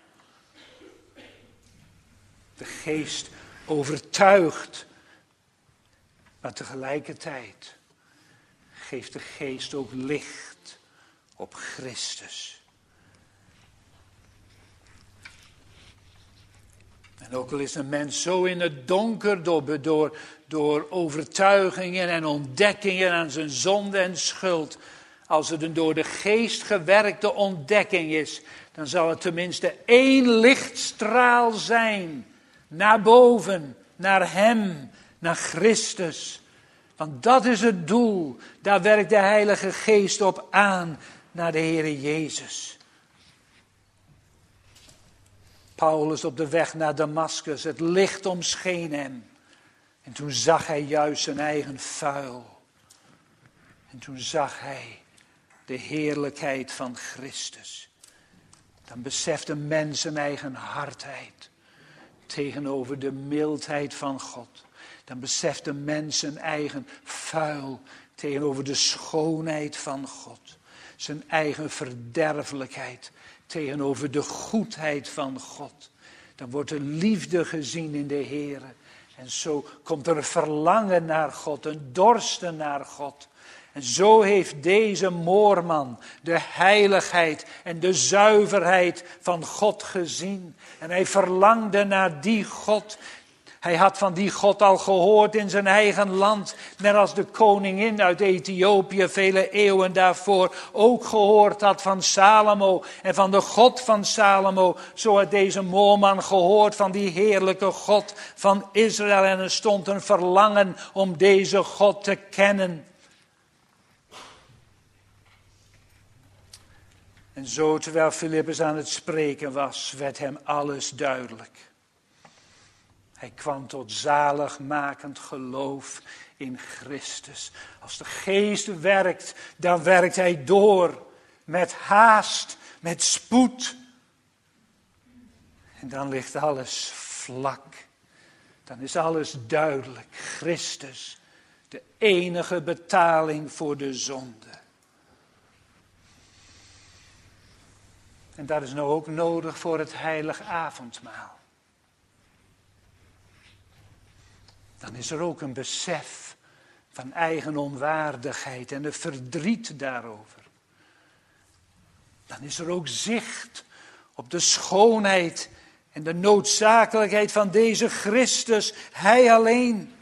De geest overtuigt. Maar tegelijkertijd geeft de geest ook licht op Christus. En ook al is een mens zo in het donker door, door, door overtuigingen en ontdekkingen aan zijn zonde en schuld. Als het een door de geest gewerkte ontdekking is, dan zal het tenminste één lichtstraal zijn. Naar boven, naar hem, naar Christus. Want dat is het doel. Daar werkt de Heilige Geest op aan, naar de Heere Jezus. Paulus op de weg naar Damaskus, het licht omscheen hem. En toen zag hij juist zijn eigen vuil. En toen zag hij de heerlijkheid van Christus. Dan beseft een mens zijn eigen hardheid tegenover de mildheid van God. Dan beseft een mens zijn eigen vuil tegenover de schoonheid van God. Zijn eigen verderfelijkheid tegenover de goedheid van God. Dan wordt er liefde gezien in de Heere. En zo komt er een verlangen naar God, een dorsten naar God. En zo heeft deze moorman de heiligheid en de zuiverheid van God gezien. En hij verlangde naar die God. Hij had van die God al gehoord in zijn eigen land. Net als de koningin uit Ethiopië vele eeuwen daarvoor ook gehoord had van Salomo. En van de God van Salomo. Zo had deze moorman gehoord van die heerlijke God van Israël. En er stond een verlangen om deze God te kennen. En zo, terwijl Filippus aan het spreken was, werd hem alles duidelijk. Hij kwam tot zaligmakend geloof in Christus. Als de Geest werkt, dan werkt hij door. Met haast, met spoed. En dan ligt alles vlak. Dan is alles duidelijk. Christus, de enige betaling voor de zonde. En dat is nou ook nodig voor het heilig avondmaal. Dan is er ook een besef van eigen onwaardigheid en een verdriet daarover. Dan is er ook zicht op de schoonheid en de noodzakelijkheid van deze Christus, hij alleen.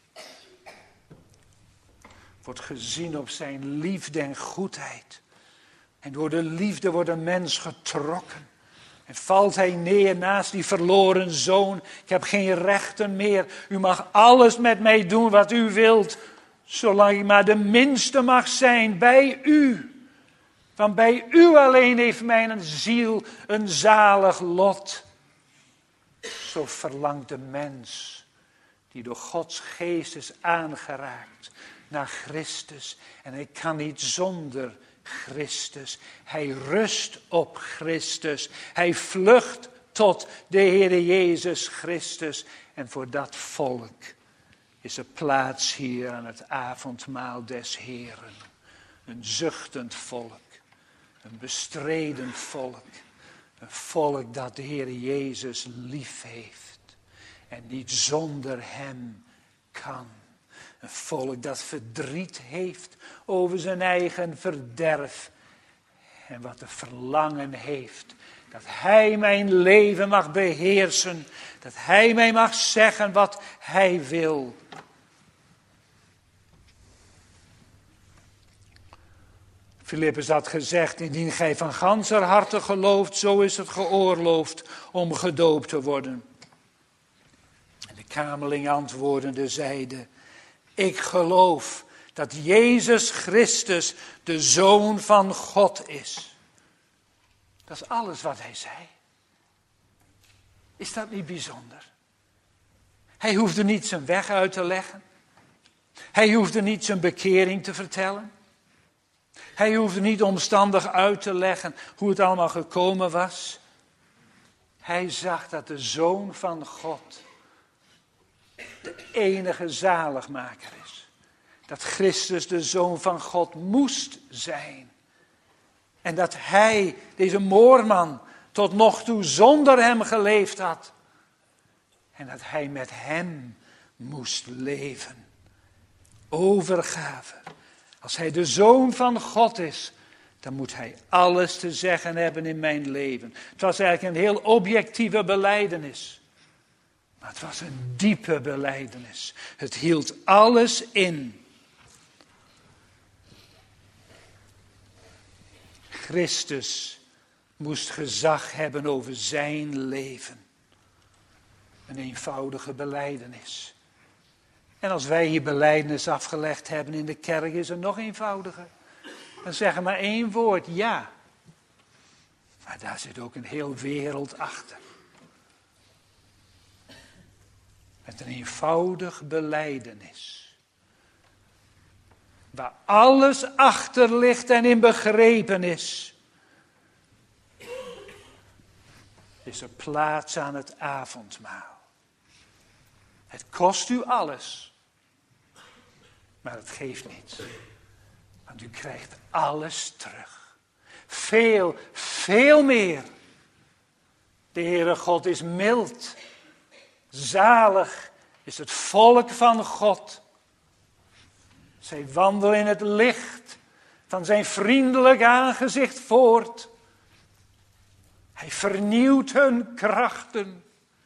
Wordt gezien op zijn liefde en goedheid. En door de liefde wordt een mens getrokken. En valt hij neer naast die verloren zoon. Ik heb geen rechten meer. U mag alles met mij doen wat u wilt. Zolang ik maar de minste mag zijn bij u. Want bij u alleen heeft mijn ziel een zalig lot. Zo verlangt de mens die door Gods geest is aangeraakt naar Christus. En hij kan niet zonder Christus. Hij rust op Christus. Hij vlucht tot de Heere Jezus Christus. En voor dat volk is er plaats hier aan het avondmaal des Heeren. Een zuchtend volk. Een bestreden volk. Een volk dat de Heere Jezus lief heeft. En niet zonder hem kan. Een volk dat verdriet heeft over zijn eigen verderf. En wat de verlangen heeft. Dat hij mijn leven mag beheersen. Dat hij mij mag zeggen wat hij wil. Filippus had gezegd, indien gij van ganser harte gelooft, zo is het geoorloofd om gedoopt te worden. En de kamerling antwoordende zeide, ik geloof dat Jezus Christus de Zoon van God is. Dat is alles wat hij zei. Is dat niet bijzonder? Hij hoefde niet zijn weg uit te leggen. Hij hoefde niet zijn bekering te vertellen. Hij hoefde niet omstandig uit te leggen hoe het allemaal gekomen was. Hij zag dat de Zoon van God de enige zaligmaker is. Dat Christus de Zoon van God moest zijn. En dat hij, deze moorman, tot nog toe zonder hem geleefd had. En dat hij met hem moest leven. Overgave. Als hij de Zoon van God is, dan moet hij alles te zeggen hebben in mijn leven. Het was eigenlijk een heel objectieve belijdenis. Maar het was een diepe belijdenis. Het hield alles in. Christus moest gezag hebben over zijn leven. Een eenvoudige belijdenis. En als wij hier belijdenis afgelegd hebben in de kerk, is het nog eenvoudiger. Dan zeggen we maar één woord, ja. Maar daar zit ook een heel wereld achter. Met een eenvoudig belijdenis. Waar alles achter ligt en in begrepen is. Is er plaats aan het avondmaal. Het kost u alles. Maar het geeft niets. Want u krijgt alles terug. Veel, veel meer. De Heere God is mild. Zalig is het volk van God. Zij wandelen in het licht van zijn vriendelijk aangezicht voort. Hij vernieuwt hun krachten.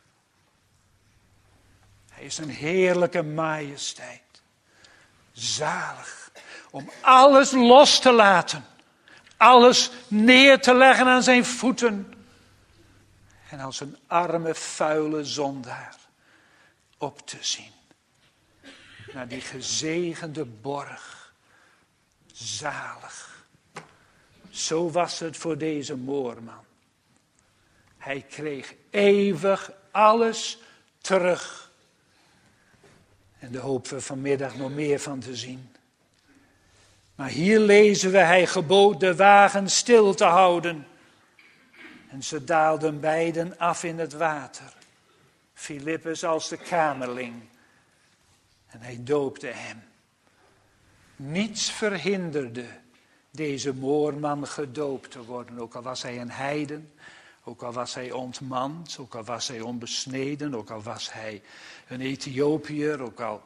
Hij is een heerlijke majesteit. Zalig om alles los te laten. Alles neer te leggen aan zijn voeten. En als een arme, vuile zondaar op te zien. Naar die gezegende borg. Zalig. Zo was het voor deze moorman. Hij kreeg eeuwig alles terug. En daar hopen we vanmiddag nog meer van te zien. Maar hier lezen we, hij gebood de wagen stil te houden. En ze daalden beiden af in het water. Filippus als de kamerling. En hij doopte hem. Niets verhinderde deze moorman gedoopt te worden. Ook al was hij een heiden. Ook al was hij ontmand. Ook al was hij onbesneden. Ook al was hij een Ethiopiër. Ook al...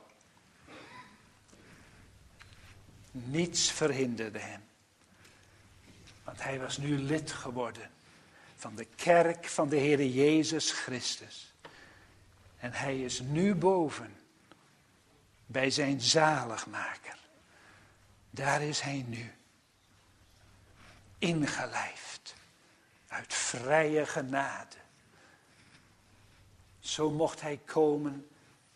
Niets verhinderde hem. Want hij was nu lid geworden van de kerk van de Heere Jezus Christus. En hij is nu boven bij zijn zaligmaker. Daar is hij nu. Ingelijfd. Uit vrije genade. Zo mocht hij komen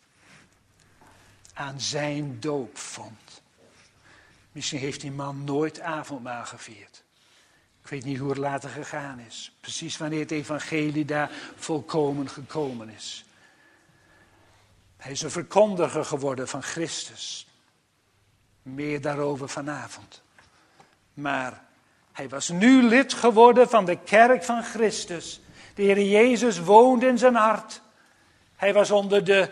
aan zijn doopvond. Misschien heeft die man nooit avondmaal gevierd. Ik weet niet hoe het later gegaan is. Precies wanneer het evangelie daar volkomen gekomen is. Hij is een verkondiger geworden van Christus. Meer daarover vanavond. Maar hij was nu lid geworden van de kerk van Christus. De Heer Jezus woonde in zijn hart. Hij was onder de,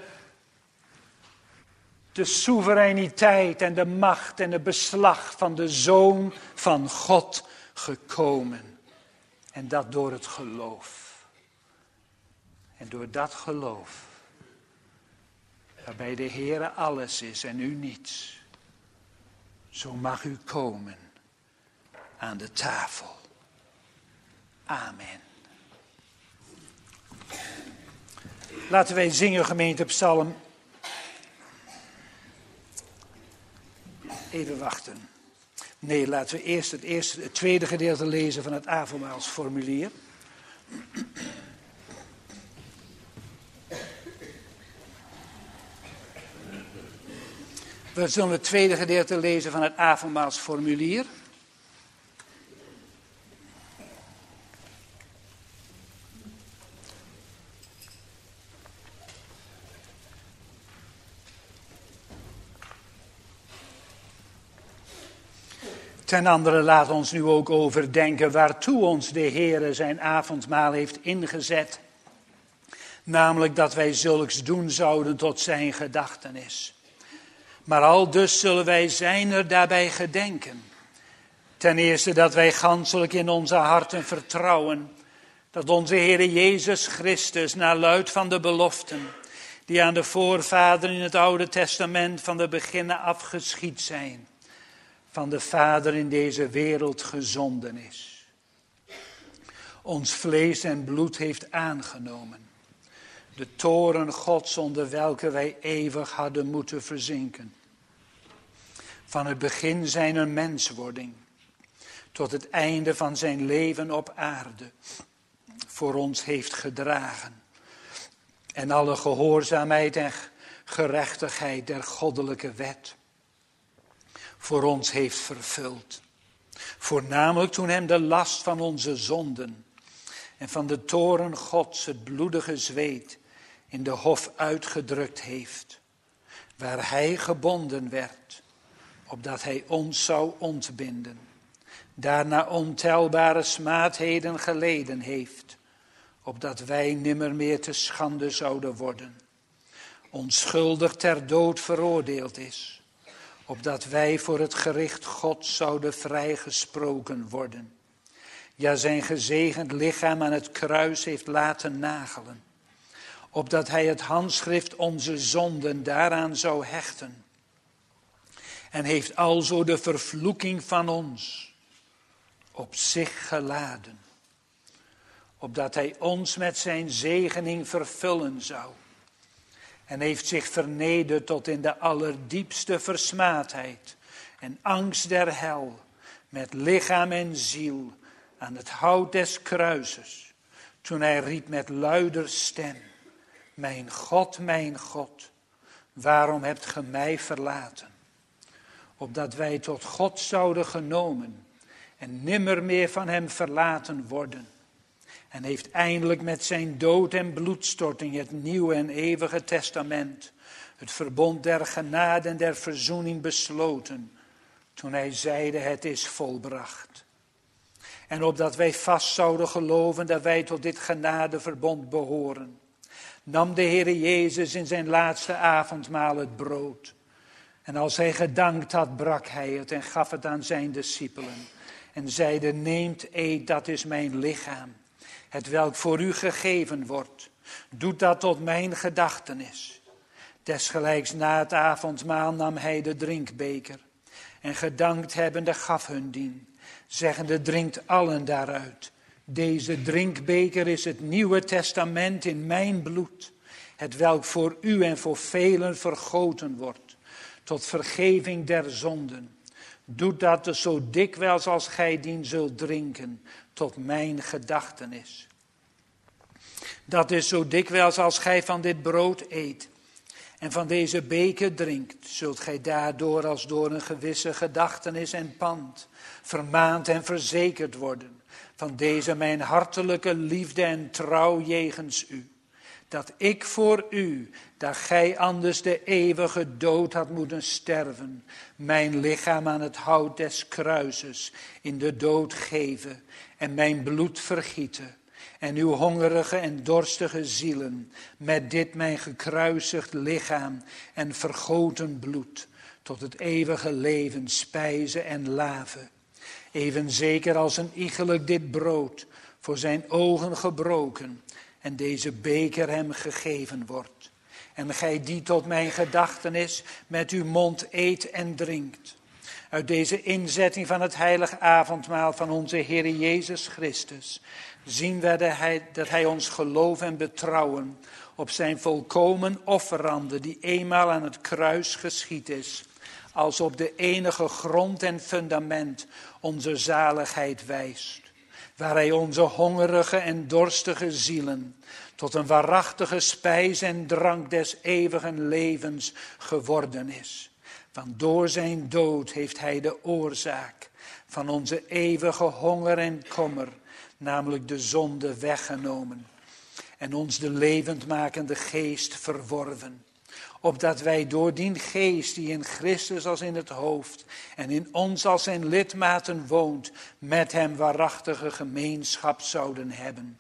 de soevereiniteit en de macht en het beslag van de Zoon van God gekomen. En dat door het geloof. En door dat geloof. Waarbij de Heere alles is en u niets. Zo mag u komen aan de tafel. Amen. Laten wij zingen, gemeente, Psalm. Even wachten. Nee, laten we eerst het, eerste, het tweede gedeelte lezen van het avondmaalsformulier. We zullen het tweede gedeelte lezen van het avondmaalsformulier. Ten andere laat ons nu ook overdenken waartoe ons de Heere zijn avondmaal heeft ingezet. Namelijk dat wij zulks doen zouden tot zijn gedachtenis. Maar al dus zullen wij zijner daarbij gedenken. Ten eerste dat wij ganselijk in onze harten vertrouwen. Dat onze Heere Jezus Christus naar luid van de beloften. Die aan de voorvaderen in het Oude Testament van de beginnen afgeschied zijn. Van de Vader in deze wereld gezonden is. Ons vlees en bloed heeft aangenomen. De toren Gods onder welke wij eeuwig hadden moeten verzinken. Van het begin zijner menswording tot het einde van zijn leven op aarde voor ons heeft gedragen. En alle gehoorzaamheid en gerechtigheid der goddelijke wet voor ons heeft vervuld. Voornamelijk toen hem de last van onze zonden en van de toren Gods het bloedige zweet in de hof uitgedrukt heeft, waar hij gebonden werd, opdat hij ons zou ontbinden. Daarna ontelbare smaadheden geleden heeft, opdat wij nimmer meer te schande zouden worden. Onschuldig ter dood veroordeeld is, opdat wij voor het gericht Gods zouden vrijgesproken worden. Ja, zijn gezegend lichaam aan het kruis heeft laten nagelen, opdat hij het handschrift onze zonden daaraan zou hechten. En heeft alzo de vervloeking van ons op zich geladen, opdat hij ons met zijn zegening vervullen zou. En heeft zich vernederd tot in de allerdiepste versmaadheid en angst der hel, met lichaam en ziel aan het hout des kruises, toen hij riep met luider stem: Mijn God, mijn God, waarom hebt ge mij verlaten? Opdat wij tot God zouden genomen en nimmer meer van hem verlaten worden. En heeft eindelijk met zijn dood en bloedstorting het nieuwe en eeuwige testament, het verbond der genade en der verzoening besloten, toen hij zeide: het is volbracht. En opdat wij vast zouden geloven dat wij tot dit genadeverbond behoren, nam de Heere Jezus in zijn laatste avondmaal het brood. En als hij gedankt had, brak hij het en gaf het aan zijn discipelen. En zeide: neemt, eet, dat is mijn lichaam, het welk voor u gegeven wordt. Doet dat tot mijn gedachtenis. Desgelijks na het avondmaal nam hij de drinkbeker. En gedankt hebbende gaf hun dien, zeggende: drinkt allen daaruit. Deze drinkbeker is het nieuwe testament in mijn bloed, het welk voor u en voor velen vergoten wordt, tot vergeving der zonden. Doet dat dus zo dikwijls als gij dien zult drinken, tot mijn gedachtenis. Dat is zo dikwijls als gij van dit brood eet en van deze beker drinkt, zult gij daardoor als door een gewisse gedachtenis en pand vermaand en verzekerd worden van deze mijn hartelijke liefde en trouw jegens u. Dat ik voor u, dat gij anders de eeuwige dood had moeten sterven, mijn lichaam aan het hout des kruises in de dood geven en mijn bloed vergieten. En uw hongerige en dorstige zielen met dit mijn gekruisigd lichaam en vergoten bloed tot het eeuwige leven spijzen en laven. Even zeker als een iegelijk dit brood voor zijn ogen gebroken en deze beker hem gegeven wordt. En gij die tot mijn gedachtenis met uw mond eet en drinkt. Uit deze inzetting van het heilige avondmaal van onze Heer Jezus Christus zien we dat hij, dat hij ons geloof en betrouwen op zijn volkomen offerande die eenmaal aan het kruis geschied is, als op de enige grond en fundament onze zaligheid wijst, waar hij onze hongerige en dorstige zielen tot een waarachtige spijs en drank des eeuwigen levens geworden is. Want door zijn dood heeft hij de oorzaak van onze eeuwige honger en kommer, namelijk de zonde, weggenomen en ons de levendmakende geest verworven. Opdat wij door die geest die in Christus als in het hoofd en in ons als zijn lidmaten woont, met hem waarachtige gemeenschap zouden hebben.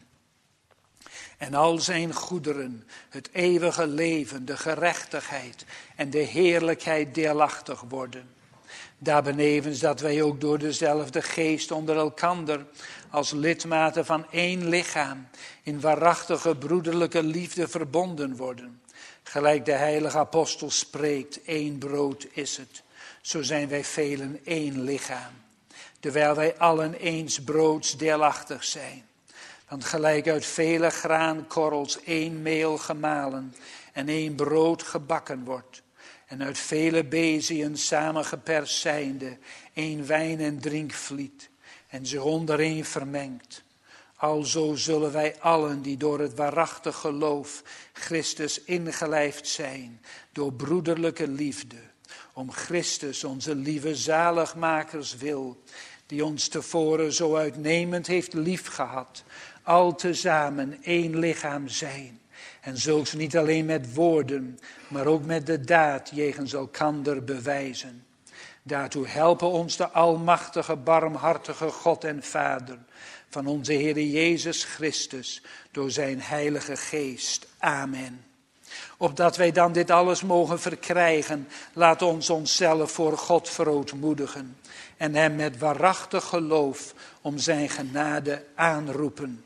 En al zijn goederen, het eeuwige leven, de gerechtigheid en de heerlijkheid deelachtig worden. Daarbenevens dat wij ook door dezelfde geest onder elkander als lidmaten van één lichaam in waarachtige broederlijke liefde verbonden worden. Gelijk de heilige apostel spreekt: één brood is het, zo zijn wij velen één lichaam. Terwijl wij allen eens broods deelachtig zijn. Want gelijk uit vele graankorrels één meel gemalen en één brood gebakken wordt, en uit vele beziën samengeperst zijnde één wijn- en drinkvliet, en zich ondereen vermengt. Alzo zullen wij allen die door het waarachtig geloof Christus ingelijfd zijn, door broederlijke liefde, om Christus onze lieve zaligmakers wil, die ons tevoren zo uitnemend heeft liefgehad, al tezamen één lichaam zijn. En zulks niet alleen met woorden, maar ook met de daad jegens elkander bewijzen. Daartoe helpen ons de almachtige, barmhartige God en Vader van onze Heer Jezus Christus door zijn Heilige Geest. Amen. Opdat wij dan dit alles mogen verkrijgen, laat ons onszelf voor God verootmoedigen en hem met waarachtig geloof om zijn genade aanroepen.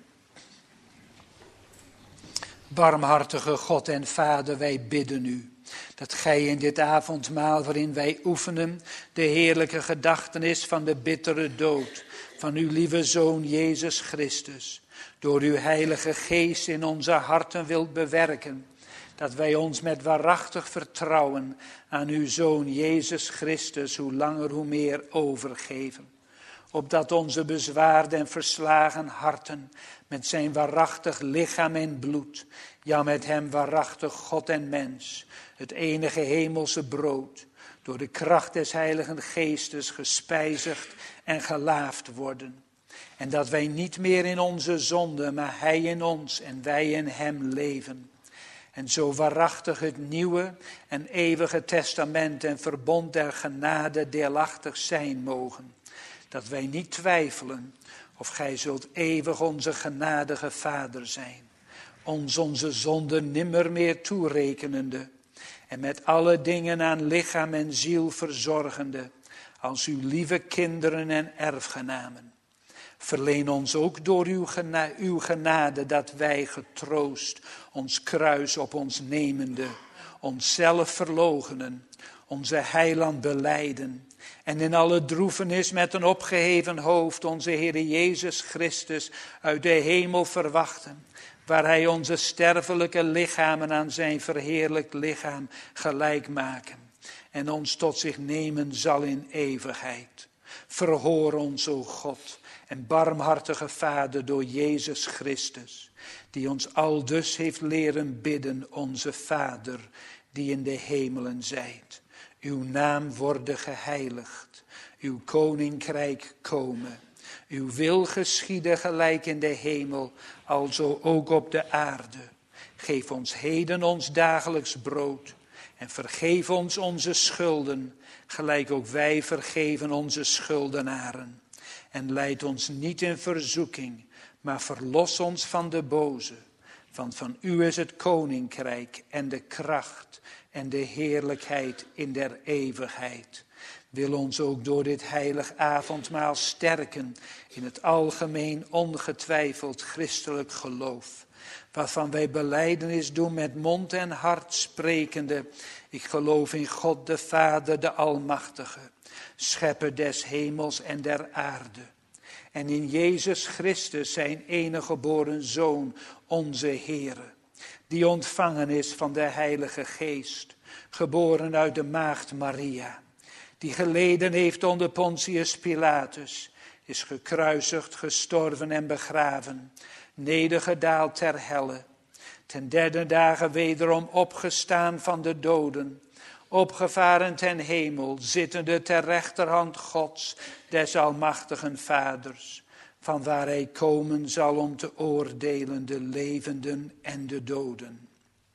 Barmhartige God en Vader, wij bidden u dat gij in dit avondmaal waarin wij oefenen de heerlijke gedachtenis van de bittere dood van uw lieve Zoon Jezus Christus door uw Heilige Geest in onze harten wilt bewerken, dat wij ons met waarachtig vertrouwen aan uw Zoon Jezus Christus hoe langer hoe meer overgeven. Opdat onze bezwaarde en verslagen harten met zijn waarachtig lichaam en bloed, ja met hem waarachtig God en mens, het enige hemelse brood, door de kracht des Heiligen Geestes gespijzigd en gelaafd worden. En dat wij niet meer in onze zonde, maar hij in ons en wij in hem leven. En zo waarachtig het nieuwe en eeuwige testament en verbond der genade deelachtig zijn mogen. Dat wij niet twijfelen of gij zult eeuwig onze genadige Vader zijn. Ons onze zonde nimmer meer toerekenende. En met alle dingen aan lichaam en ziel verzorgende. Als uw lieve kinderen en erfgenamen. Verleen ons ook door uw genade, uw genade dat wij getroost ons kruis op ons nemende, onszelf verloochenen, onze heiland belijden en in alle droefenis met een opgeheven hoofd onze Heer Jezus Christus uit de hemel verwachten, waar hij onze sterfelijke lichamen aan zijn verheerlijkt lichaam gelijk maken en ons tot zich nemen zal in eeuwigheid. Verhoor ons, o God, en barmhartige Vader door Jezus Christus, die ons aldus heeft leren bidden, onze Vader, die in de hemelen zijt. Uw naam worden geheiligd, uw koninkrijk komen, uw wil geschieden gelijk in de hemel, alzo ook op de aarde. Geef ons heden ons dagelijks brood en vergeef ons onze schulden, gelijk ook wij vergeven onze schuldenaren. En leid ons niet in verzoeking, maar verlos ons van de boze. Want van u is het koninkrijk en de kracht en de heerlijkheid in der eeuwigheid. Wil ons ook door dit heilig avondmaal sterken in het algemeen ongetwijfeld christelijk geloof. Waarvan wij belijdenis doen met mond en hart sprekende. Ik geloof in God de Vader, de Almachtige, schepper des hemels en der aarde. En in Jezus Christus, zijn enige geboren Zoon, onze Heere, die ontvangen is van de Heilige Geest, geboren uit de maagd Maria, die geleden heeft onder Pontius Pilatus, is gekruisigd, gestorven en begraven, nedergedaald ter helle, ten derde dagen wederom opgestaan van de doden, opgevaren ten hemel, zittende ter rechterhand Gods, des almachtigen Vaders, van waar hij komen zal om te oordelen de levenden en de doden.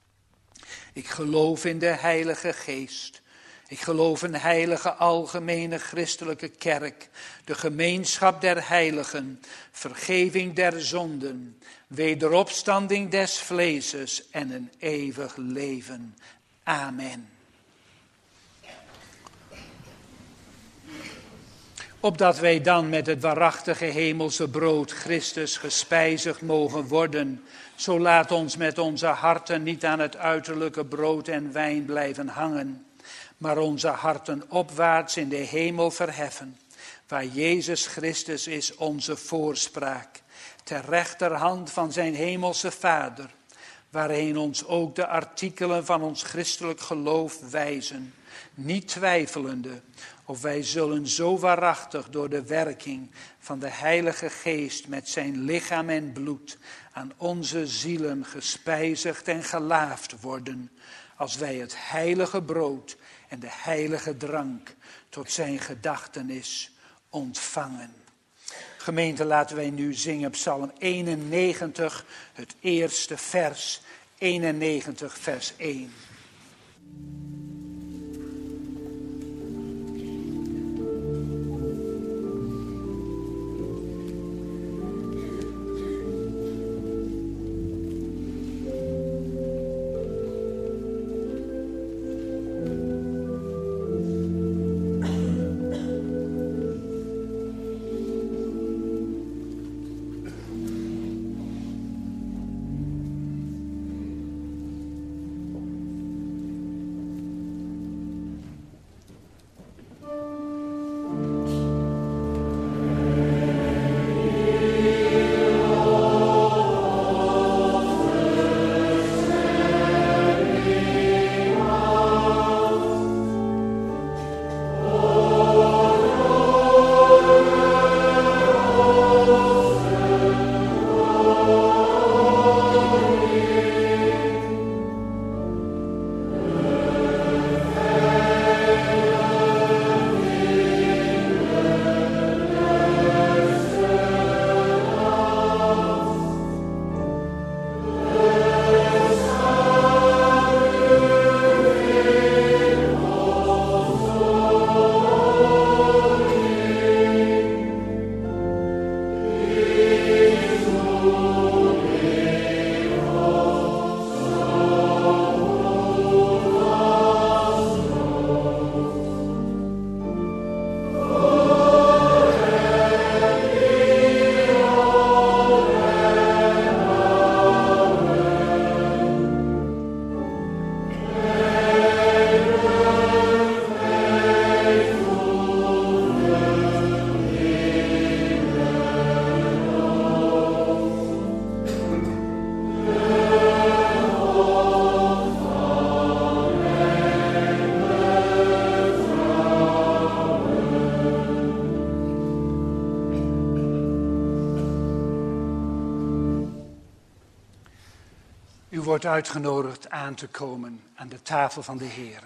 Ik geloof in de Heilige Geest. Ik geloof in heilige algemene christelijke kerk, de gemeenschap der heiligen, vergeving der zonden, wederopstanding des vleeses en een eeuwig leven. Amen. Opdat wij dan met het waarachtige hemelse brood Christus gespijzigd mogen worden, zo laat ons met onze harten niet aan het uiterlijke brood en wijn blijven hangen, maar onze harten opwaarts in de hemel verheffen, waar Jezus Christus is onze voorspraak, ter rechterhand van zijn hemelse Vader, waarheen ons ook de artikelen van ons christelijk geloof wijzen, niet twijfelende of wij zullen zo waarachtig door de werking van de Heilige Geest met zijn lichaam en bloed aan onze zielen gespijzigd en gelaafd worden, als wij het heilige brood en de heilige drank tot zijn gedachtenis ontvangen. Gemeente, laten wij nu zingen Psalm eenennegentig, het eerste vers, eenennegentig vers één. U wordt uitgenodigd aan te komen aan de tafel van de Heere.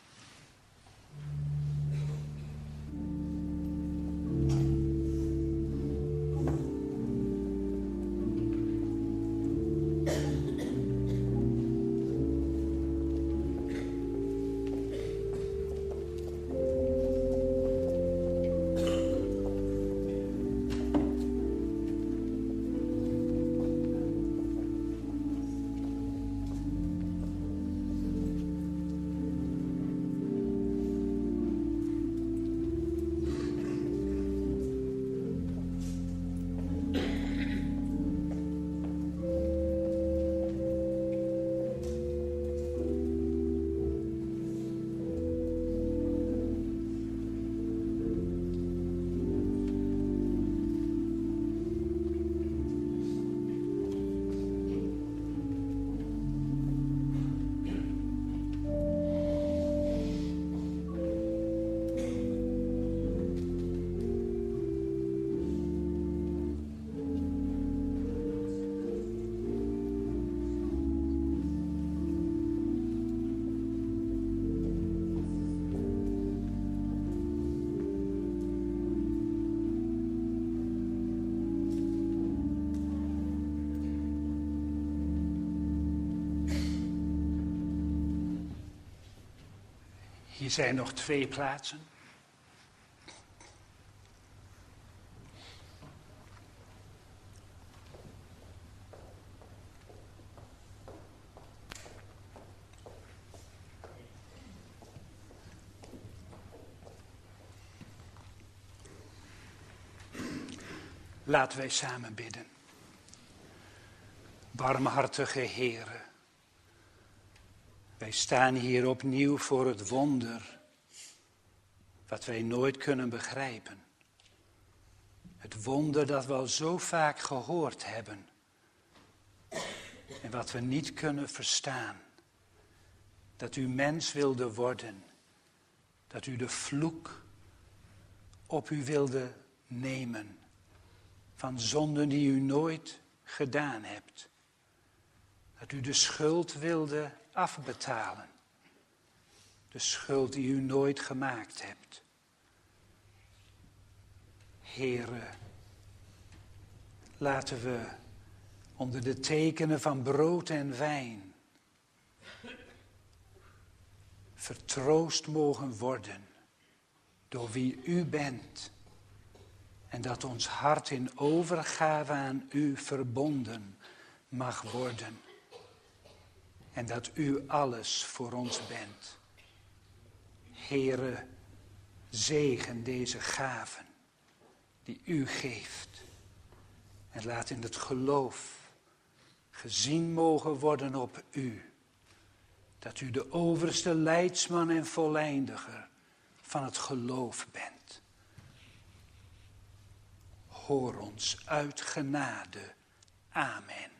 Hier zijn nog twee plaatsen. Laten wij samen bidden. Barmhartige Heere, wij staan hier opnieuw voor het wonder wat wij nooit kunnen begrijpen. Het Het wonder dat we al zo vaak gehoord hebben. En wat we niet kunnen verstaan. Dat u mens wilde worden. Dat u de vloek op u wilde nemen. Van zonden die u nooit gedaan hebt. Dat u de schuld wilde afbetalen. De schuld die u nooit gemaakt hebt. Heere, laten we onder de tekenen van brood en wijn vertroost mogen worden door wie u bent. En dat ons hart in overgave aan u verbonden mag worden. En dat u alles voor ons bent. Heere, zegen deze gaven die u geeft. En laat in het geloof gezien mogen worden op u. Dat u de overste leidsman en voleindiger van het geloof bent. Hoor ons uit genade. Amen.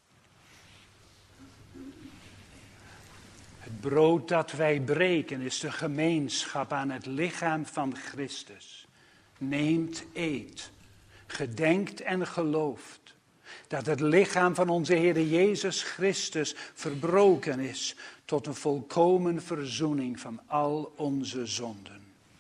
Het brood dat wij breken is de gemeenschap aan het lichaam van Christus. Neemt, eet, gedenkt en gelooft dat het lichaam van onze Heer Jezus Christus verbroken is tot een volkomen verzoening van al onze zonden.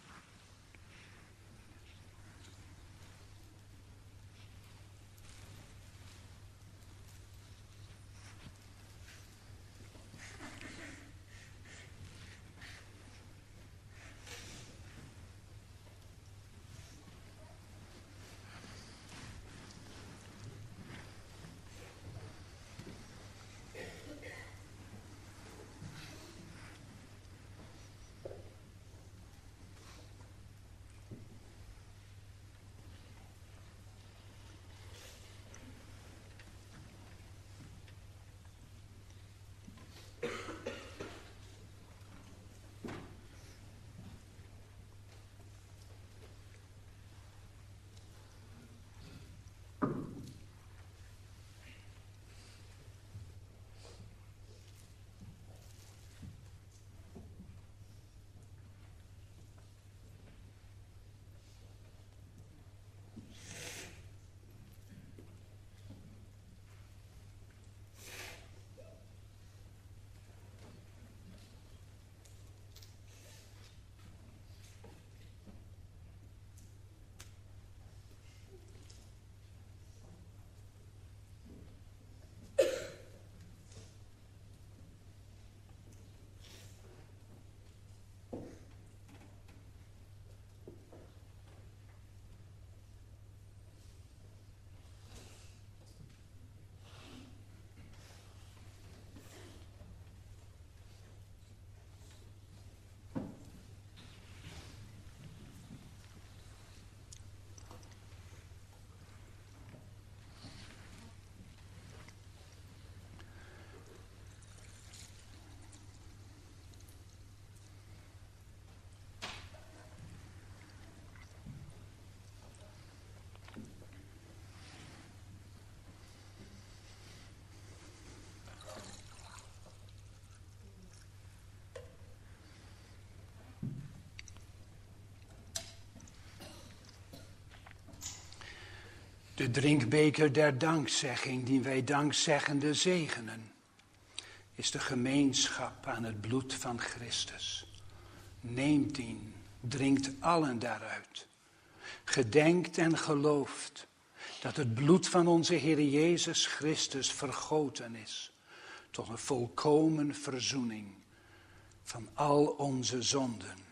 De drinkbeker der dankzegging, die wij dankzeggende zegenen, is de gemeenschap aan het bloed van Christus. Neemt dien, drinkt allen daaruit. Gedenkt en gelooft dat het bloed van onze Heer Jezus Christus vergoten is tot een volkomen verzoening van al onze zonden.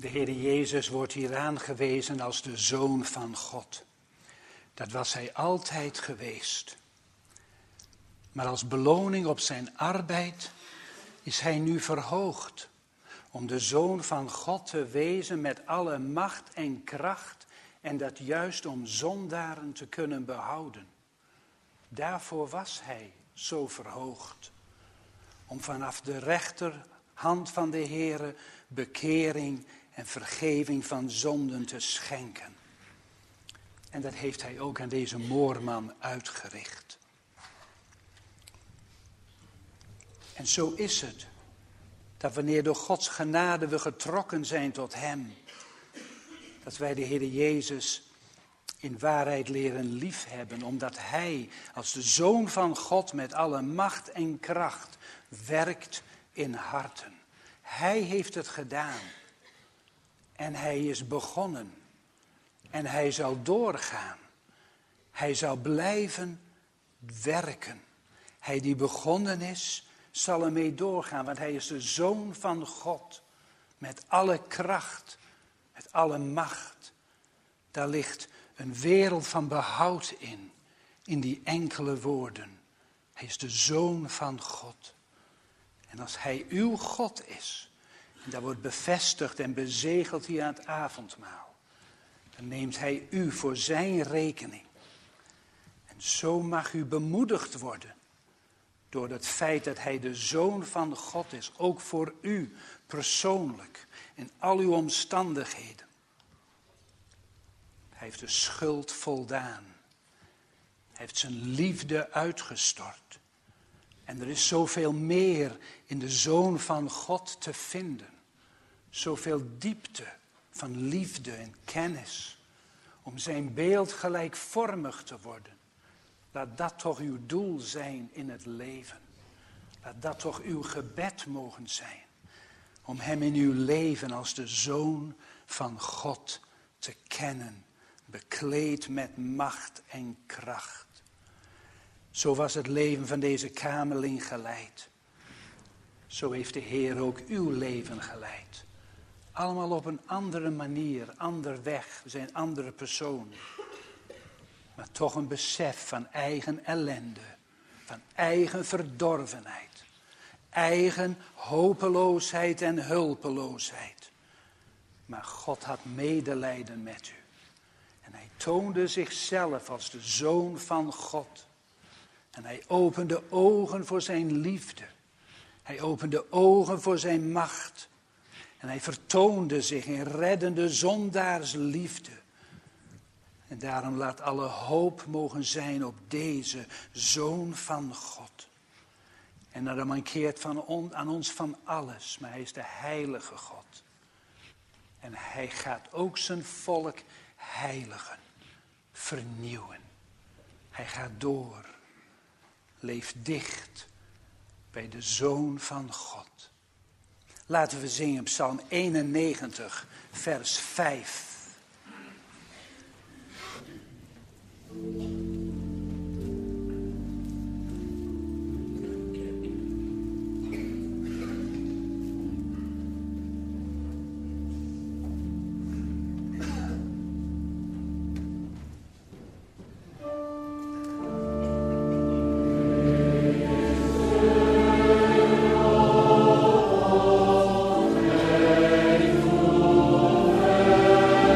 De Heer Jezus wordt hier aangewezen als de Zoon van God. Dat was hij altijd geweest. Maar als beloning op zijn arbeid is hij nu verhoogd. Om de Zoon van God te wezen met alle macht en kracht. En dat juist om zondaren te kunnen behouden. Daarvoor was hij zo verhoogd. Om vanaf de rechterhand van de Heere bekering en vergeving van zonden te schenken. En dat heeft hij ook aan deze moorman uitgericht. En zo is het, dat wanneer door Gods genade we getrokken zijn tot hem, dat wij de Heer Jezus in waarheid leren liefhebben, omdat hij als de Zoon van God met alle macht en kracht werkt in harten. Hij heeft het gedaan en hij is begonnen en hij zal doorgaan. Hij zal blijven werken. Hij die begonnen is, zal ermee doorgaan, want hij is de Zoon van God met alle kracht, met alle macht. Daar ligt een wereld van behoud in, in die enkele woorden. Hij is de Zoon van God. En als hij uw God is, en dat wordt bevestigd en bezegeld hier aan het avondmaal, dan neemt hij u voor zijn rekening. En zo mag u bemoedigd worden door het feit dat hij de Zoon van God is, ook voor u persoonlijk, in al uw omstandigheden. Hij heeft de schuld voldaan. Hij heeft zijn liefde uitgestort. En er is zoveel meer in de Zoon van God te vinden. Zoveel diepte van liefde en kennis. Om zijn beeld gelijkvormig te worden. Laat dat toch uw doel zijn in het leven. Laat dat toch uw gebed mogen zijn. Om hem in uw leven als de Zoon van God te kennen. Bekleed met macht en kracht. Zo was het leven van deze kamerling geleid. Zo heeft de Heer ook uw leven geleid. Allemaal op een andere manier, ander weg. We zijn andere personen. Maar toch een besef van eigen ellende. Van eigen verdorvenheid. Eigen hopeloosheid en hulpeloosheid. Maar God had medelijden met u. En hij toonde zichzelf als de Zoon van God. En hij opende ogen voor zijn liefde. Hij opende ogen voor zijn macht. En hij vertoonde zich in reddende zondaarsliefde. En daarom laat alle hoop mogen zijn op deze Zoon van God. En dat mankeert van on, aan ons van alles, maar hij is de heilige God. En hij gaat ook zijn volk heiligen, vernieuwen. Hij gaat door, leeft dicht bij de Zoon van God. Laten we zingen Psalm eenennegentig, vers vijf. Amen.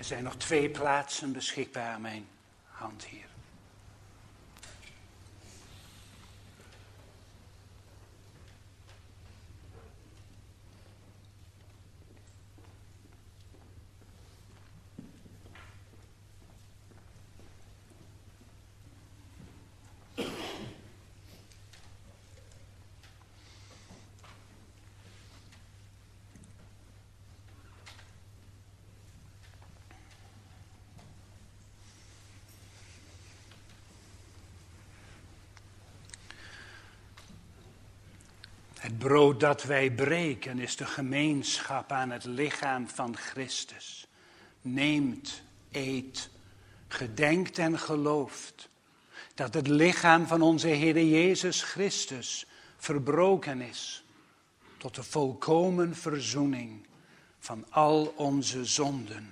zijn nog twee plaatsen beschikbaar aan mijn hand hier. Het brood dat wij breken is de gemeenschap aan het lichaam van Christus. Neemt, eet, gedenkt en gelooft dat het lichaam van onze Heer Jezus Christus verbroken is tot de volkomen verzoening van al onze zonden.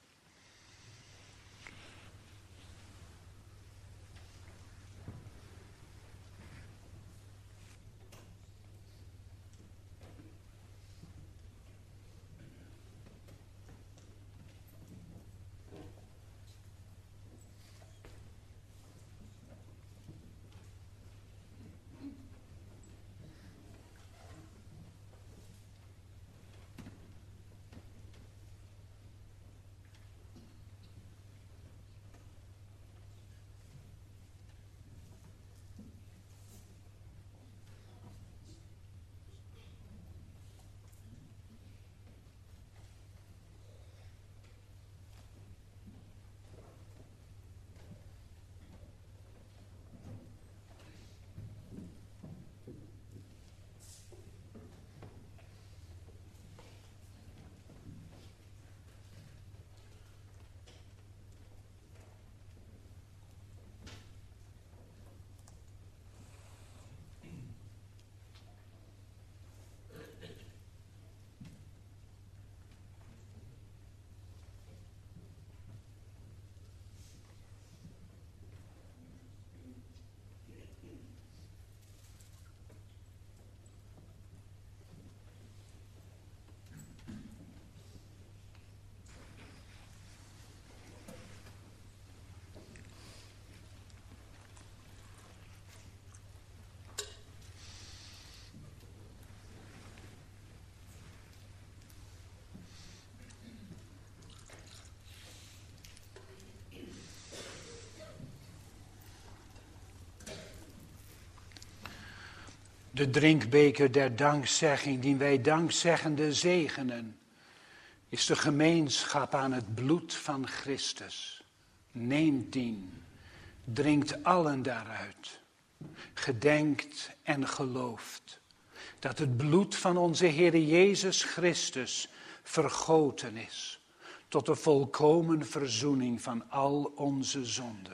De drinkbeker der dankzegging, die wij dankzeggende zegenen, is de gemeenschap aan het bloed van Christus. Neemt dien, drinkt allen daaruit, gedenkt en gelooft dat het bloed van onze Heer Jezus Christus vergoten is tot de volkomen verzoening van al onze zonden.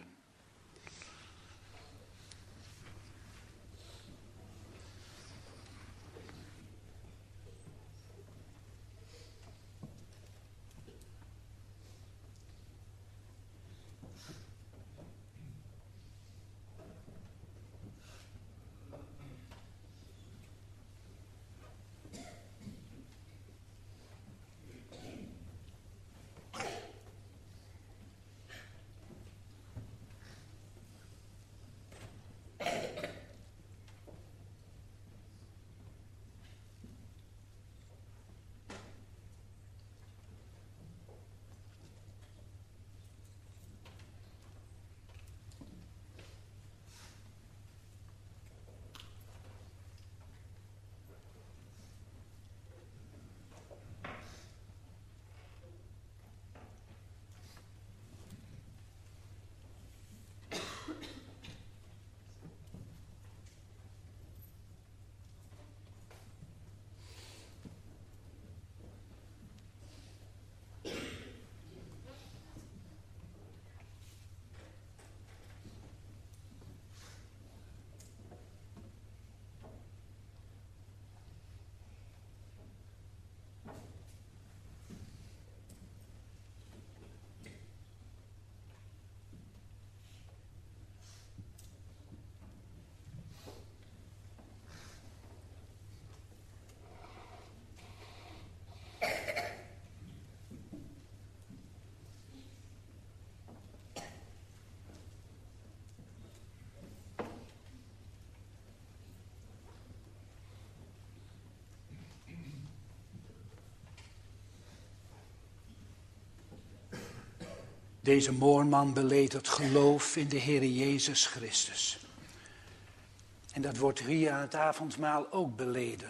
Deze moorman beleed het geloof in de Heer Jezus Christus. En dat wordt hier aan het avondmaal ook beleden.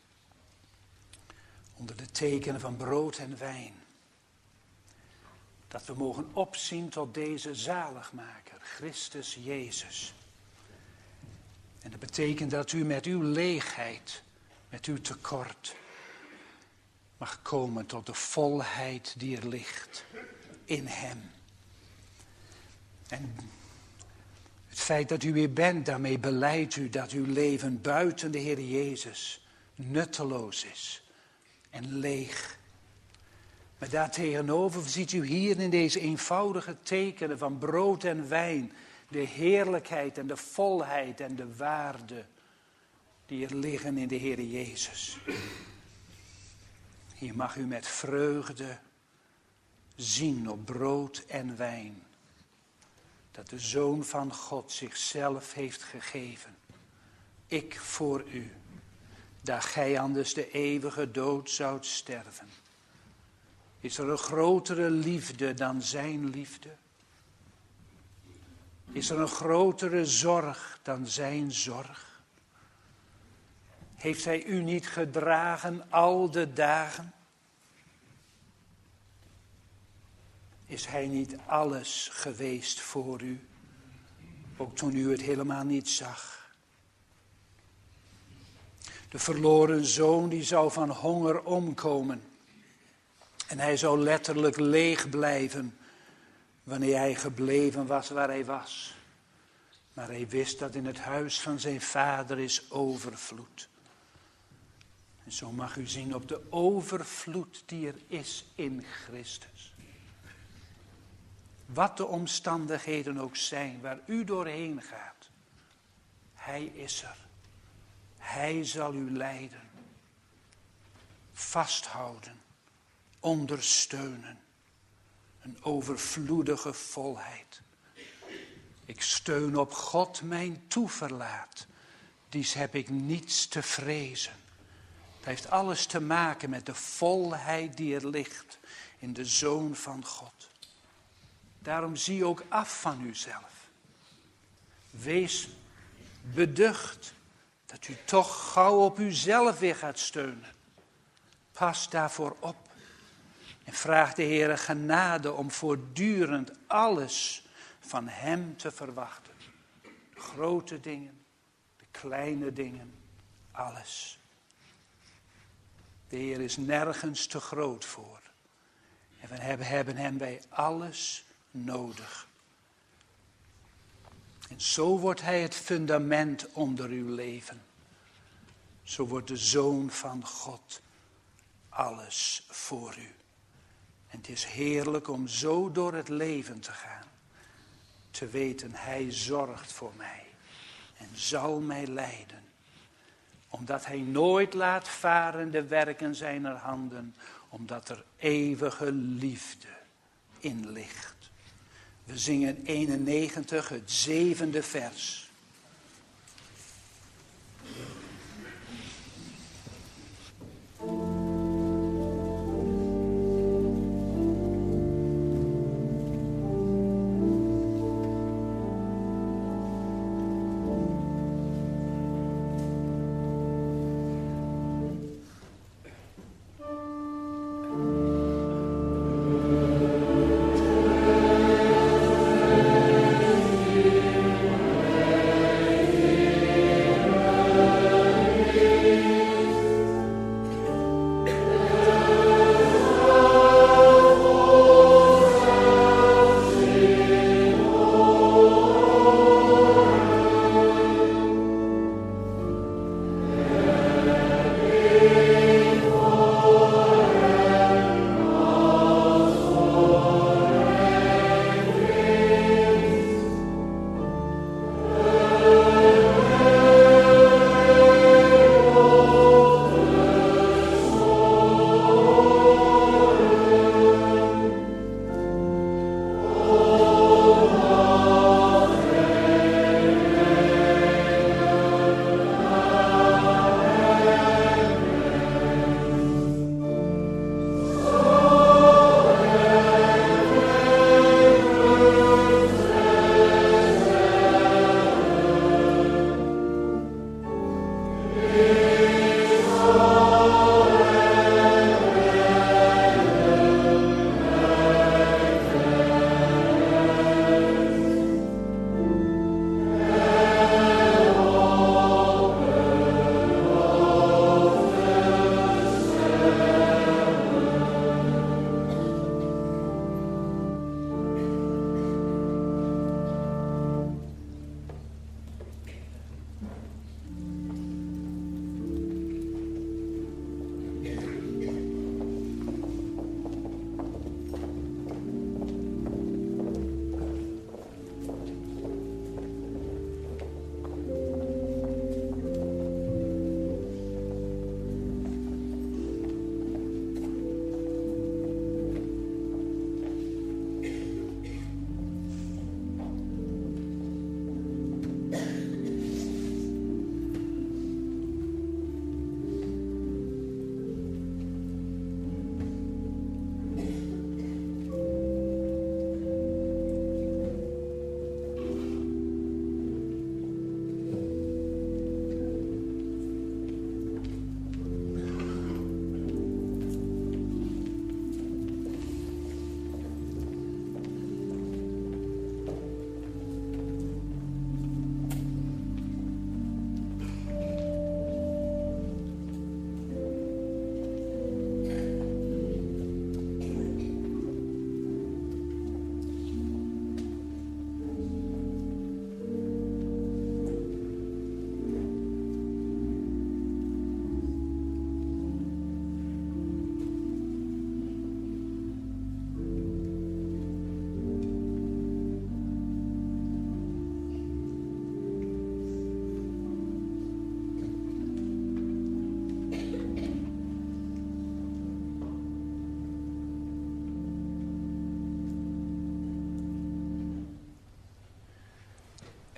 Onder de tekenen van brood en wijn. Dat we mogen opzien tot deze zaligmaker, Christus Jezus. En dat betekent dat u met uw leegheid, met uw tekort, mag komen tot de volheid die er ligt in hem. En het feit dat u weer bent, daarmee beleidt u dat uw leven buiten de Heer Jezus nutteloos is en leeg. Maar daartegenover ziet u hier in deze eenvoudige tekenen van brood en wijn de heerlijkheid en de volheid en de waarde die er liggen in de Heer Jezus. Hier mag u met vreugde zien op brood en wijn dat de Zoon van God zichzelf heeft gegeven. Ik voor u, dat gij anders de eeuwige dood zoudt sterven. Is er een grotere liefde dan zijn liefde? Is er een grotere zorg dan zijn zorg? Heeft hij u niet gedragen al de dagen? Is hij niet alles geweest voor u, ook toen u het helemaal niet zag? De verloren zoon die zou van honger omkomen. En hij zou letterlijk leeg blijven wanneer hij gebleven was waar hij was. Maar hij wist dat in het huis van zijn vader is overvloed. En zo mag u zien op de overvloed die er is in Christus. Wat de omstandigheden ook zijn waar u doorheen gaat. Hij is er. Hij zal u leiden. Vasthouden. Ondersteunen. Een overvloedige volheid. Ik steun op God mijn toeverlaat. Dies heb ik niets te vrezen. Het heeft alles te maken met de volheid die er ligt in de Zoon van God. Daarom zie ook af van uzelf. Wees beducht dat u toch gauw op uzelf weer gaat steunen. Pas daarvoor op. En vraag de Heere genade om voortdurend alles van hem te verwachten. De grote dingen, de kleine dingen, alles. De Heer is nergens te groot voor. En we hebben, hebben hem bij alles nodig. En zo wordt hij het fundament onder uw leven. Zo wordt de Zoon van God alles voor u. En het is heerlijk om zo door het leven te gaan. Te weten, hij zorgt voor mij. En zal mij leiden. Omdat hij nooit laat varen de werken zijner handen. Omdat er eeuwige liefde in ligt. We zingen eenennegentig, het zevende vers.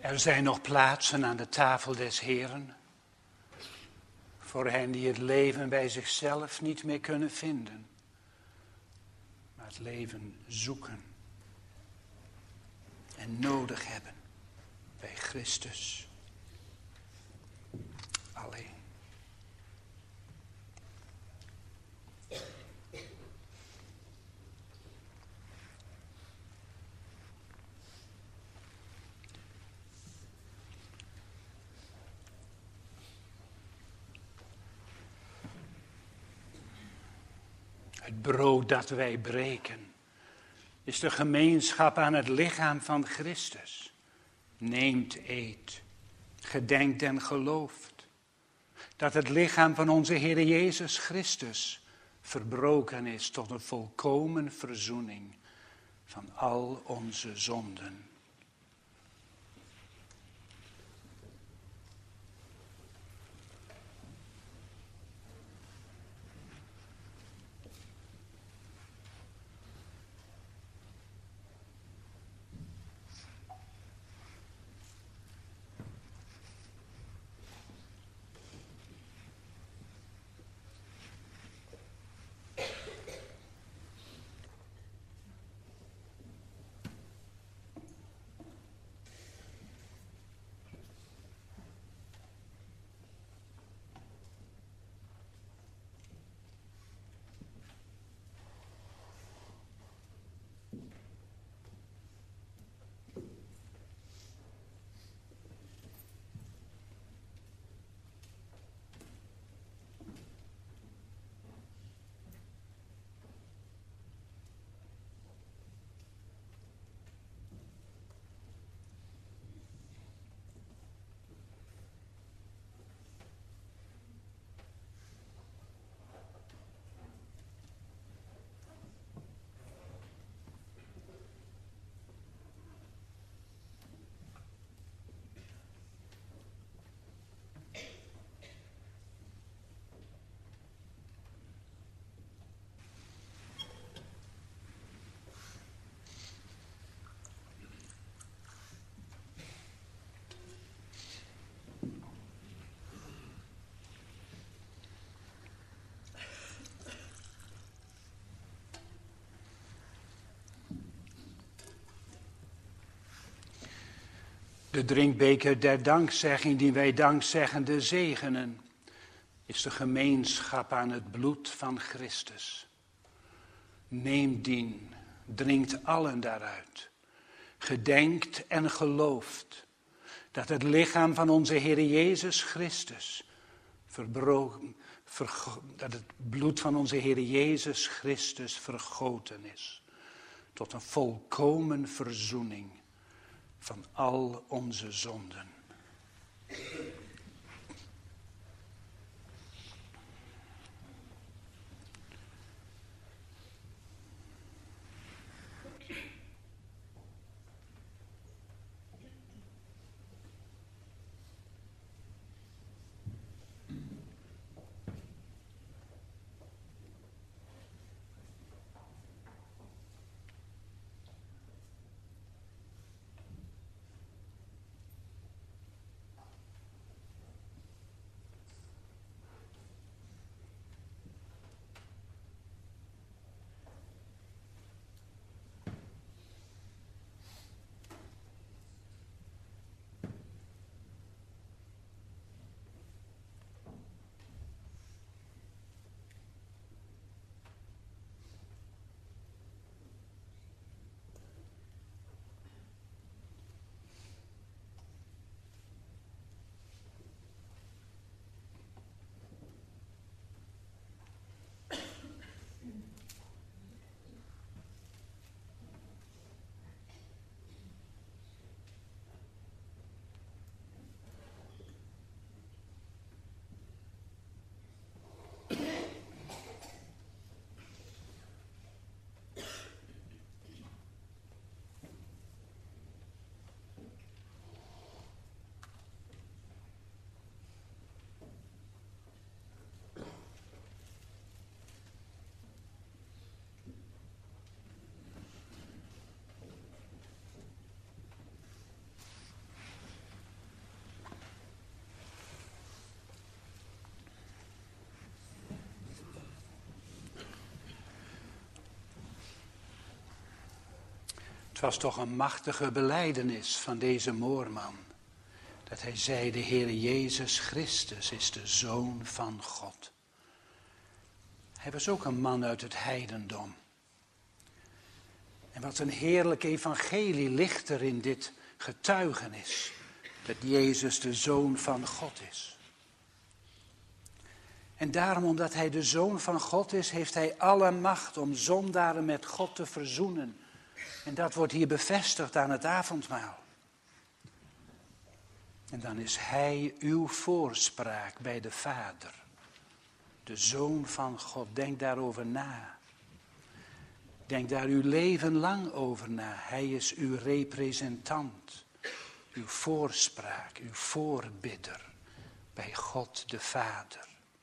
Er zijn nog plaatsen aan de tafel des Heren voor hen die het leven bij zichzelf niet meer kunnen vinden, maar het leven zoeken en nodig hebben bij Christus alleen. Het brood dat wij breken is de gemeenschap aan het lichaam van Christus. Neemt, eet, gedenkt en gelooft dat het lichaam van onze Heer Jezus Christus verbroken is tot een volkomen verzoening van al onze zonden. De drinkbeker der dankzegging die wij dankzeggende zegenen, is de gemeenschap aan het bloed van Christus. Neemt dien, drinkt allen daaruit. Gedenkt en gelooft dat het lichaam van onze Heer Jezus Christus verbroken, vergo- dat het bloed van onze Heer Jezus Christus vergoten is tot een volkomen verzoening van al onze zonden. Het was toch een machtige belijdenis van deze moorman. Dat hij zei, de Heer Jezus Christus is de Zoon van God. Hij was ook een man uit het heidendom. En wat een heerlijk evangelie ligt er in dit getuigenis. Dat Jezus de Zoon van God is. En daarom, omdat hij de Zoon van God is, heeft hij alle macht om zondaren met God te verzoenen. En dat wordt hier bevestigd aan het avondmaal. En dan is hij uw voorspraak bij de Vader. De Zoon van God. Denk daarover na. Denk daar uw leven lang over na. Hij is uw representant. Uw voorspraak, uw voorbidder bij God de Vader.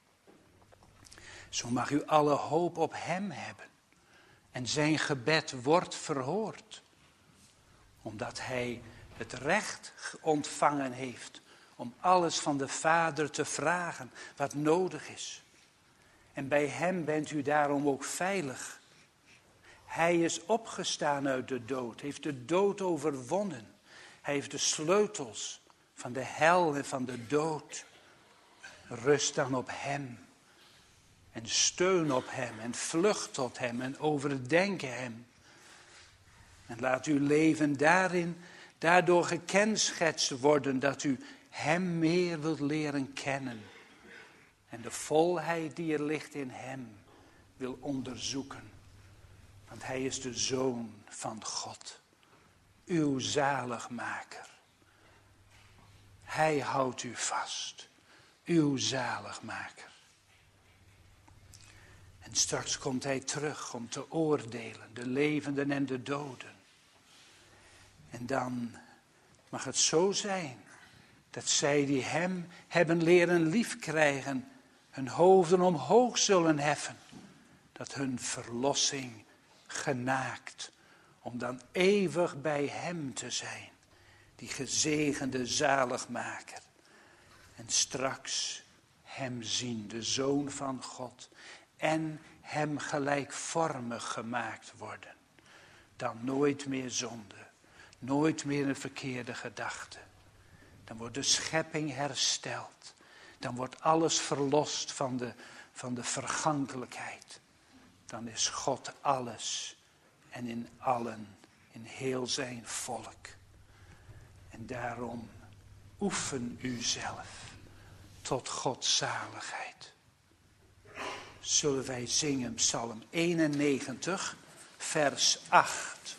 Zo mag u alle hoop op hem hebben. En zijn gebed wordt verhoord. Omdat hij het recht ontvangen heeft om alles van de Vader te vragen wat nodig is. En bij hem bent u daarom ook veilig. Hij is opgestaan uit de dood, heeft de dood overwonnen. Hij heeft de sleutels van de hel en van de dood. Rust dan op hem. En steun op hem en vlucht tot hem en overdenk hem. En laat uw leven daarin, daardoor gekenschetst worden dat u hem meer wilt leren kennen. En de volheid die er ligt in hem wil onderzoeken. Want hij is de Zoon van God. Uw zaligmaker. Hij houdt u vast. Uw zaligmaker. En straks komt hij terug om te oordelen, de levenden en de doden. En dan mag het zo zijn dat zij die hem hebben leren liefkrijgen, hun hoofden omhoog zullen heffen. Dat hun verlossing genaakt, om dan eeuwig bij hem te zijn, die gezegende zaligmaker. En straks hem zien, de Zoon van God, en hem gelijkvormig gemaakt worden. Dan nooit meer zonde, nooit meer een verkeerde gedachte. Dan wordt de schepping hersteld. Dan wordt alles verlost van de, van de vergankelijkheid. Dan is God alles en in allen, in heel zijn volk. En daarom oefen u zelf tot Gods zaligheid. Zullen wij zingen Psalm eenennegentig, vers acht.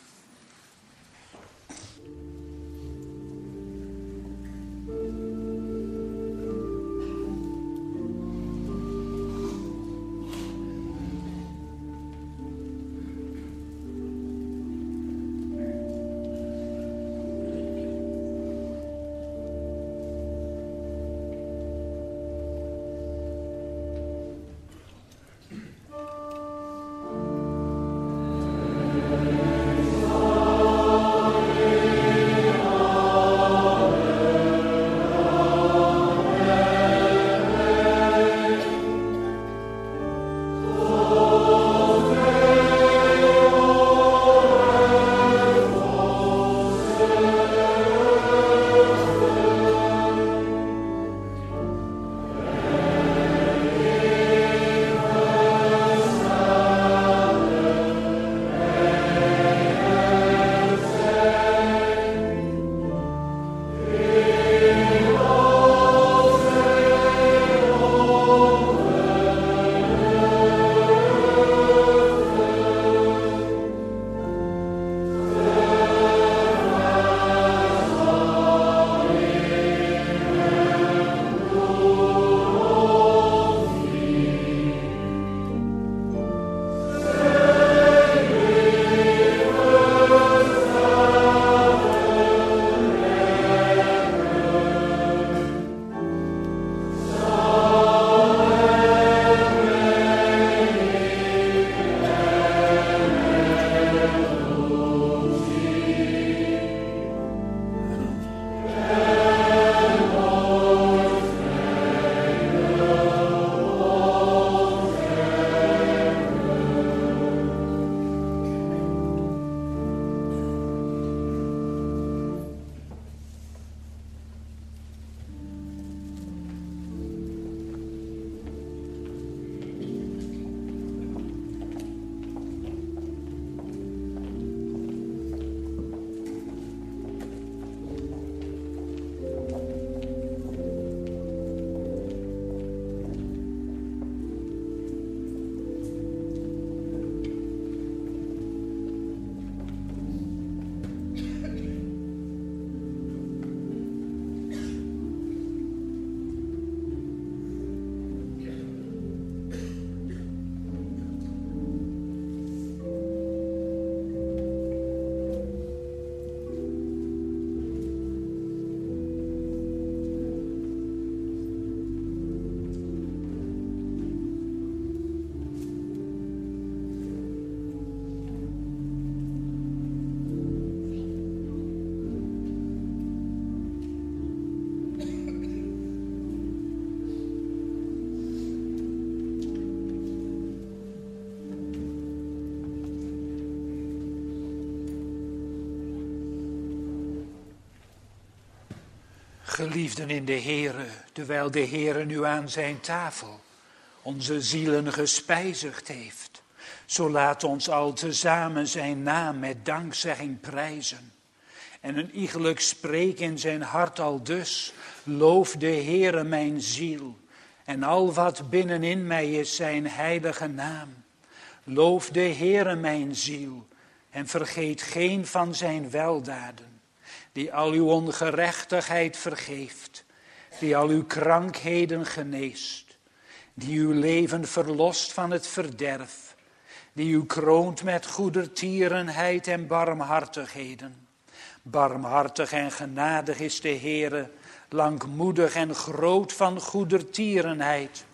Geliefden in de Heere, terwijl de Heere nu aan zijn tafel onze zielen gespijzigd heeft, zo laat ons al tezamen zijn naam met dankzegging prijzen. En een iegelijk spreek in zijn hart al dus, loof de Heere mijn ziel, en al wat binnenin mij is zijn heilige naam. Loof de Heere mijn ziel, en vergeet geen van zijn weldaden, die al uw ongerechtigheid vergeeft, die al uw krankheden geneest, die uw leven verlost van het verderf, die u kroont met goedertierenheid en barmhartigheden. Barmhartig en genadig is de Heere, langmoedig en groot van goedertierenheid.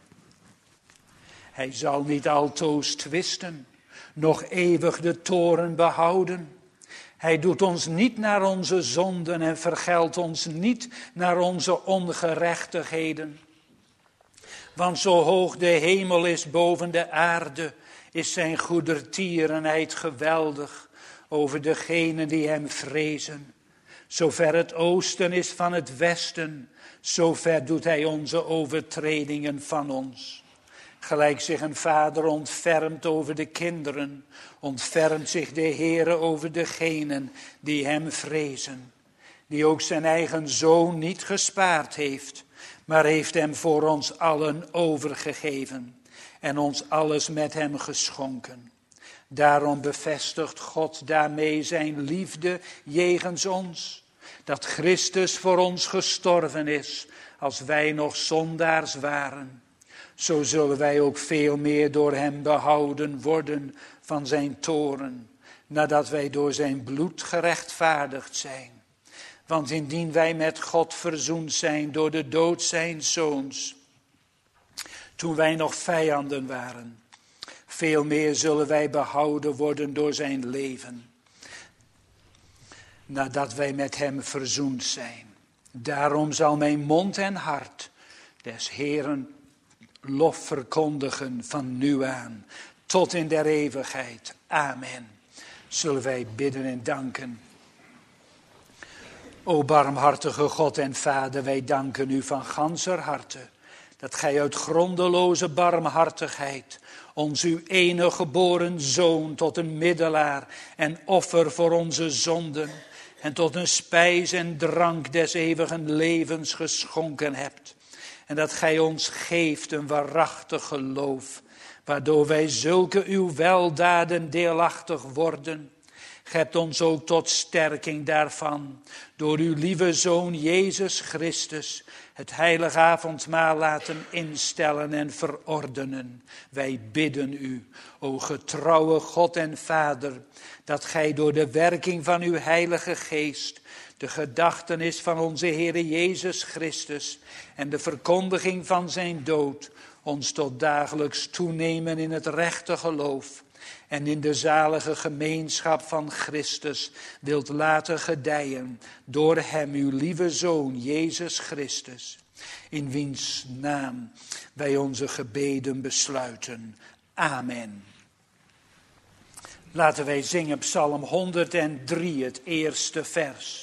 Hij zal niet altoos twisten, nog eeuwig de toorn behouden. Hij doet ons niet naar onze zonden en vergeldt ons niet naar onze ongerechtigheden. Want zo hoog de hemel is boven de aarde, is zijn goedertierenheid geweldig over degenen die hem vrezen. Zover het oosten is van het westen, zover doet hij onze overtredingen van ons. Gelijk zich een vader ontfermt over de kinderen, ontfermt zich de Heere over degenen die hem vrezen. Die ook zijn eigen zoon niet gespaard heeft, maar heeft hem voor ons allen overgegeven en ons alles met hem geschonken. Daarom bevestigt God daarmee zijn liefde jegens ons, dat Christus voor ons gestorven is, als wij nog zondaars waren. Zo zullen wij ook veel meer door hem behouden worden van zijn toorn, nadat wij door zijn bloed gerechtvaardigd zijn. Want indien wij met God verzoend zijn door de dood zijns zoons, toen wij nog vijanden waren, veel meer zullen wij behouden worden door zijn leven, nadat wij met hem verzoend zijn. Daarom zal mijn mond en hart des Heeren lof verkondigen van nu aan, tot in der eeuwigheid. Amen. Zullen wij bidden en danken. O barmhartige God en Vader, wij danken u van ganser harte, dat gij uit grondeloze barmhartigheid ons uw enige geboren Zoon tot een middelaar en offer voor onze zonden en tot een spijs en drank des eeuwigen levens geschonken hebt. En dat gij ons geeft een waarachtig geloof, waardoor wij zulke uw weldaden deelachtig worden. Gij hebt ons ook tot sterking daarvan door uw lieve Zoon Jezus Christus het heilige avondmaal laten instellen en verordenen. Wij bidden u, o getrouwe God en Vader, dat gij door de werking van uw heilige geest de gedachtenis van onze Heere Jezus Christus en de verkondiging van zijn dood ons tot dagelijks toenemen in het rechte geloof en in de zalige gemeenschap van Christus wilt laten gedijen door hem, uw lieve Zoon, Jezus Christus, in wiens naam wij onze gebeden besluiten. Amen. Laten wij zingen Psalm honderddrie, het eerste vers.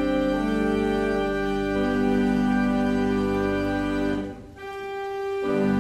Thank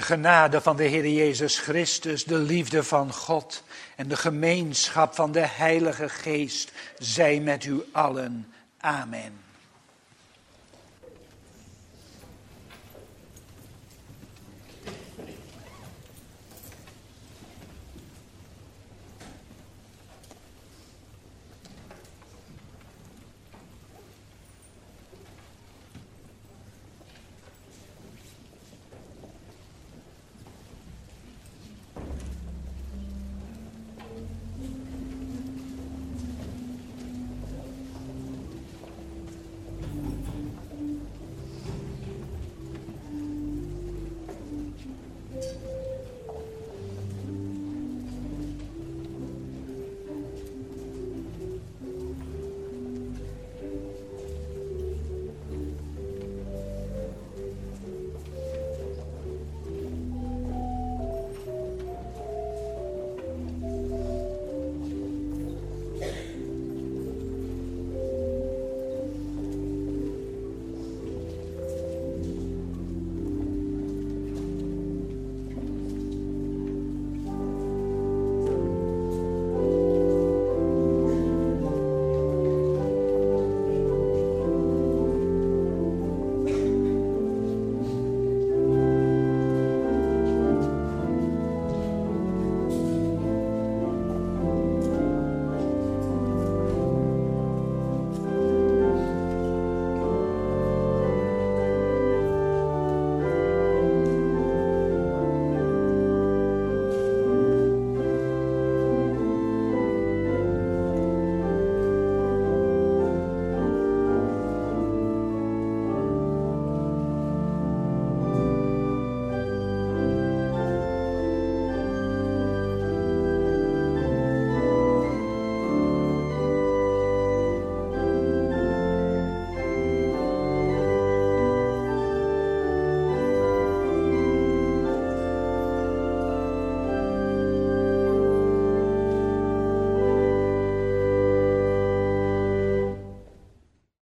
De genade van de Heer Jezus Christus, de liefde van God en de gemeenschap van de Heilige Geest zij met u allen. Amen.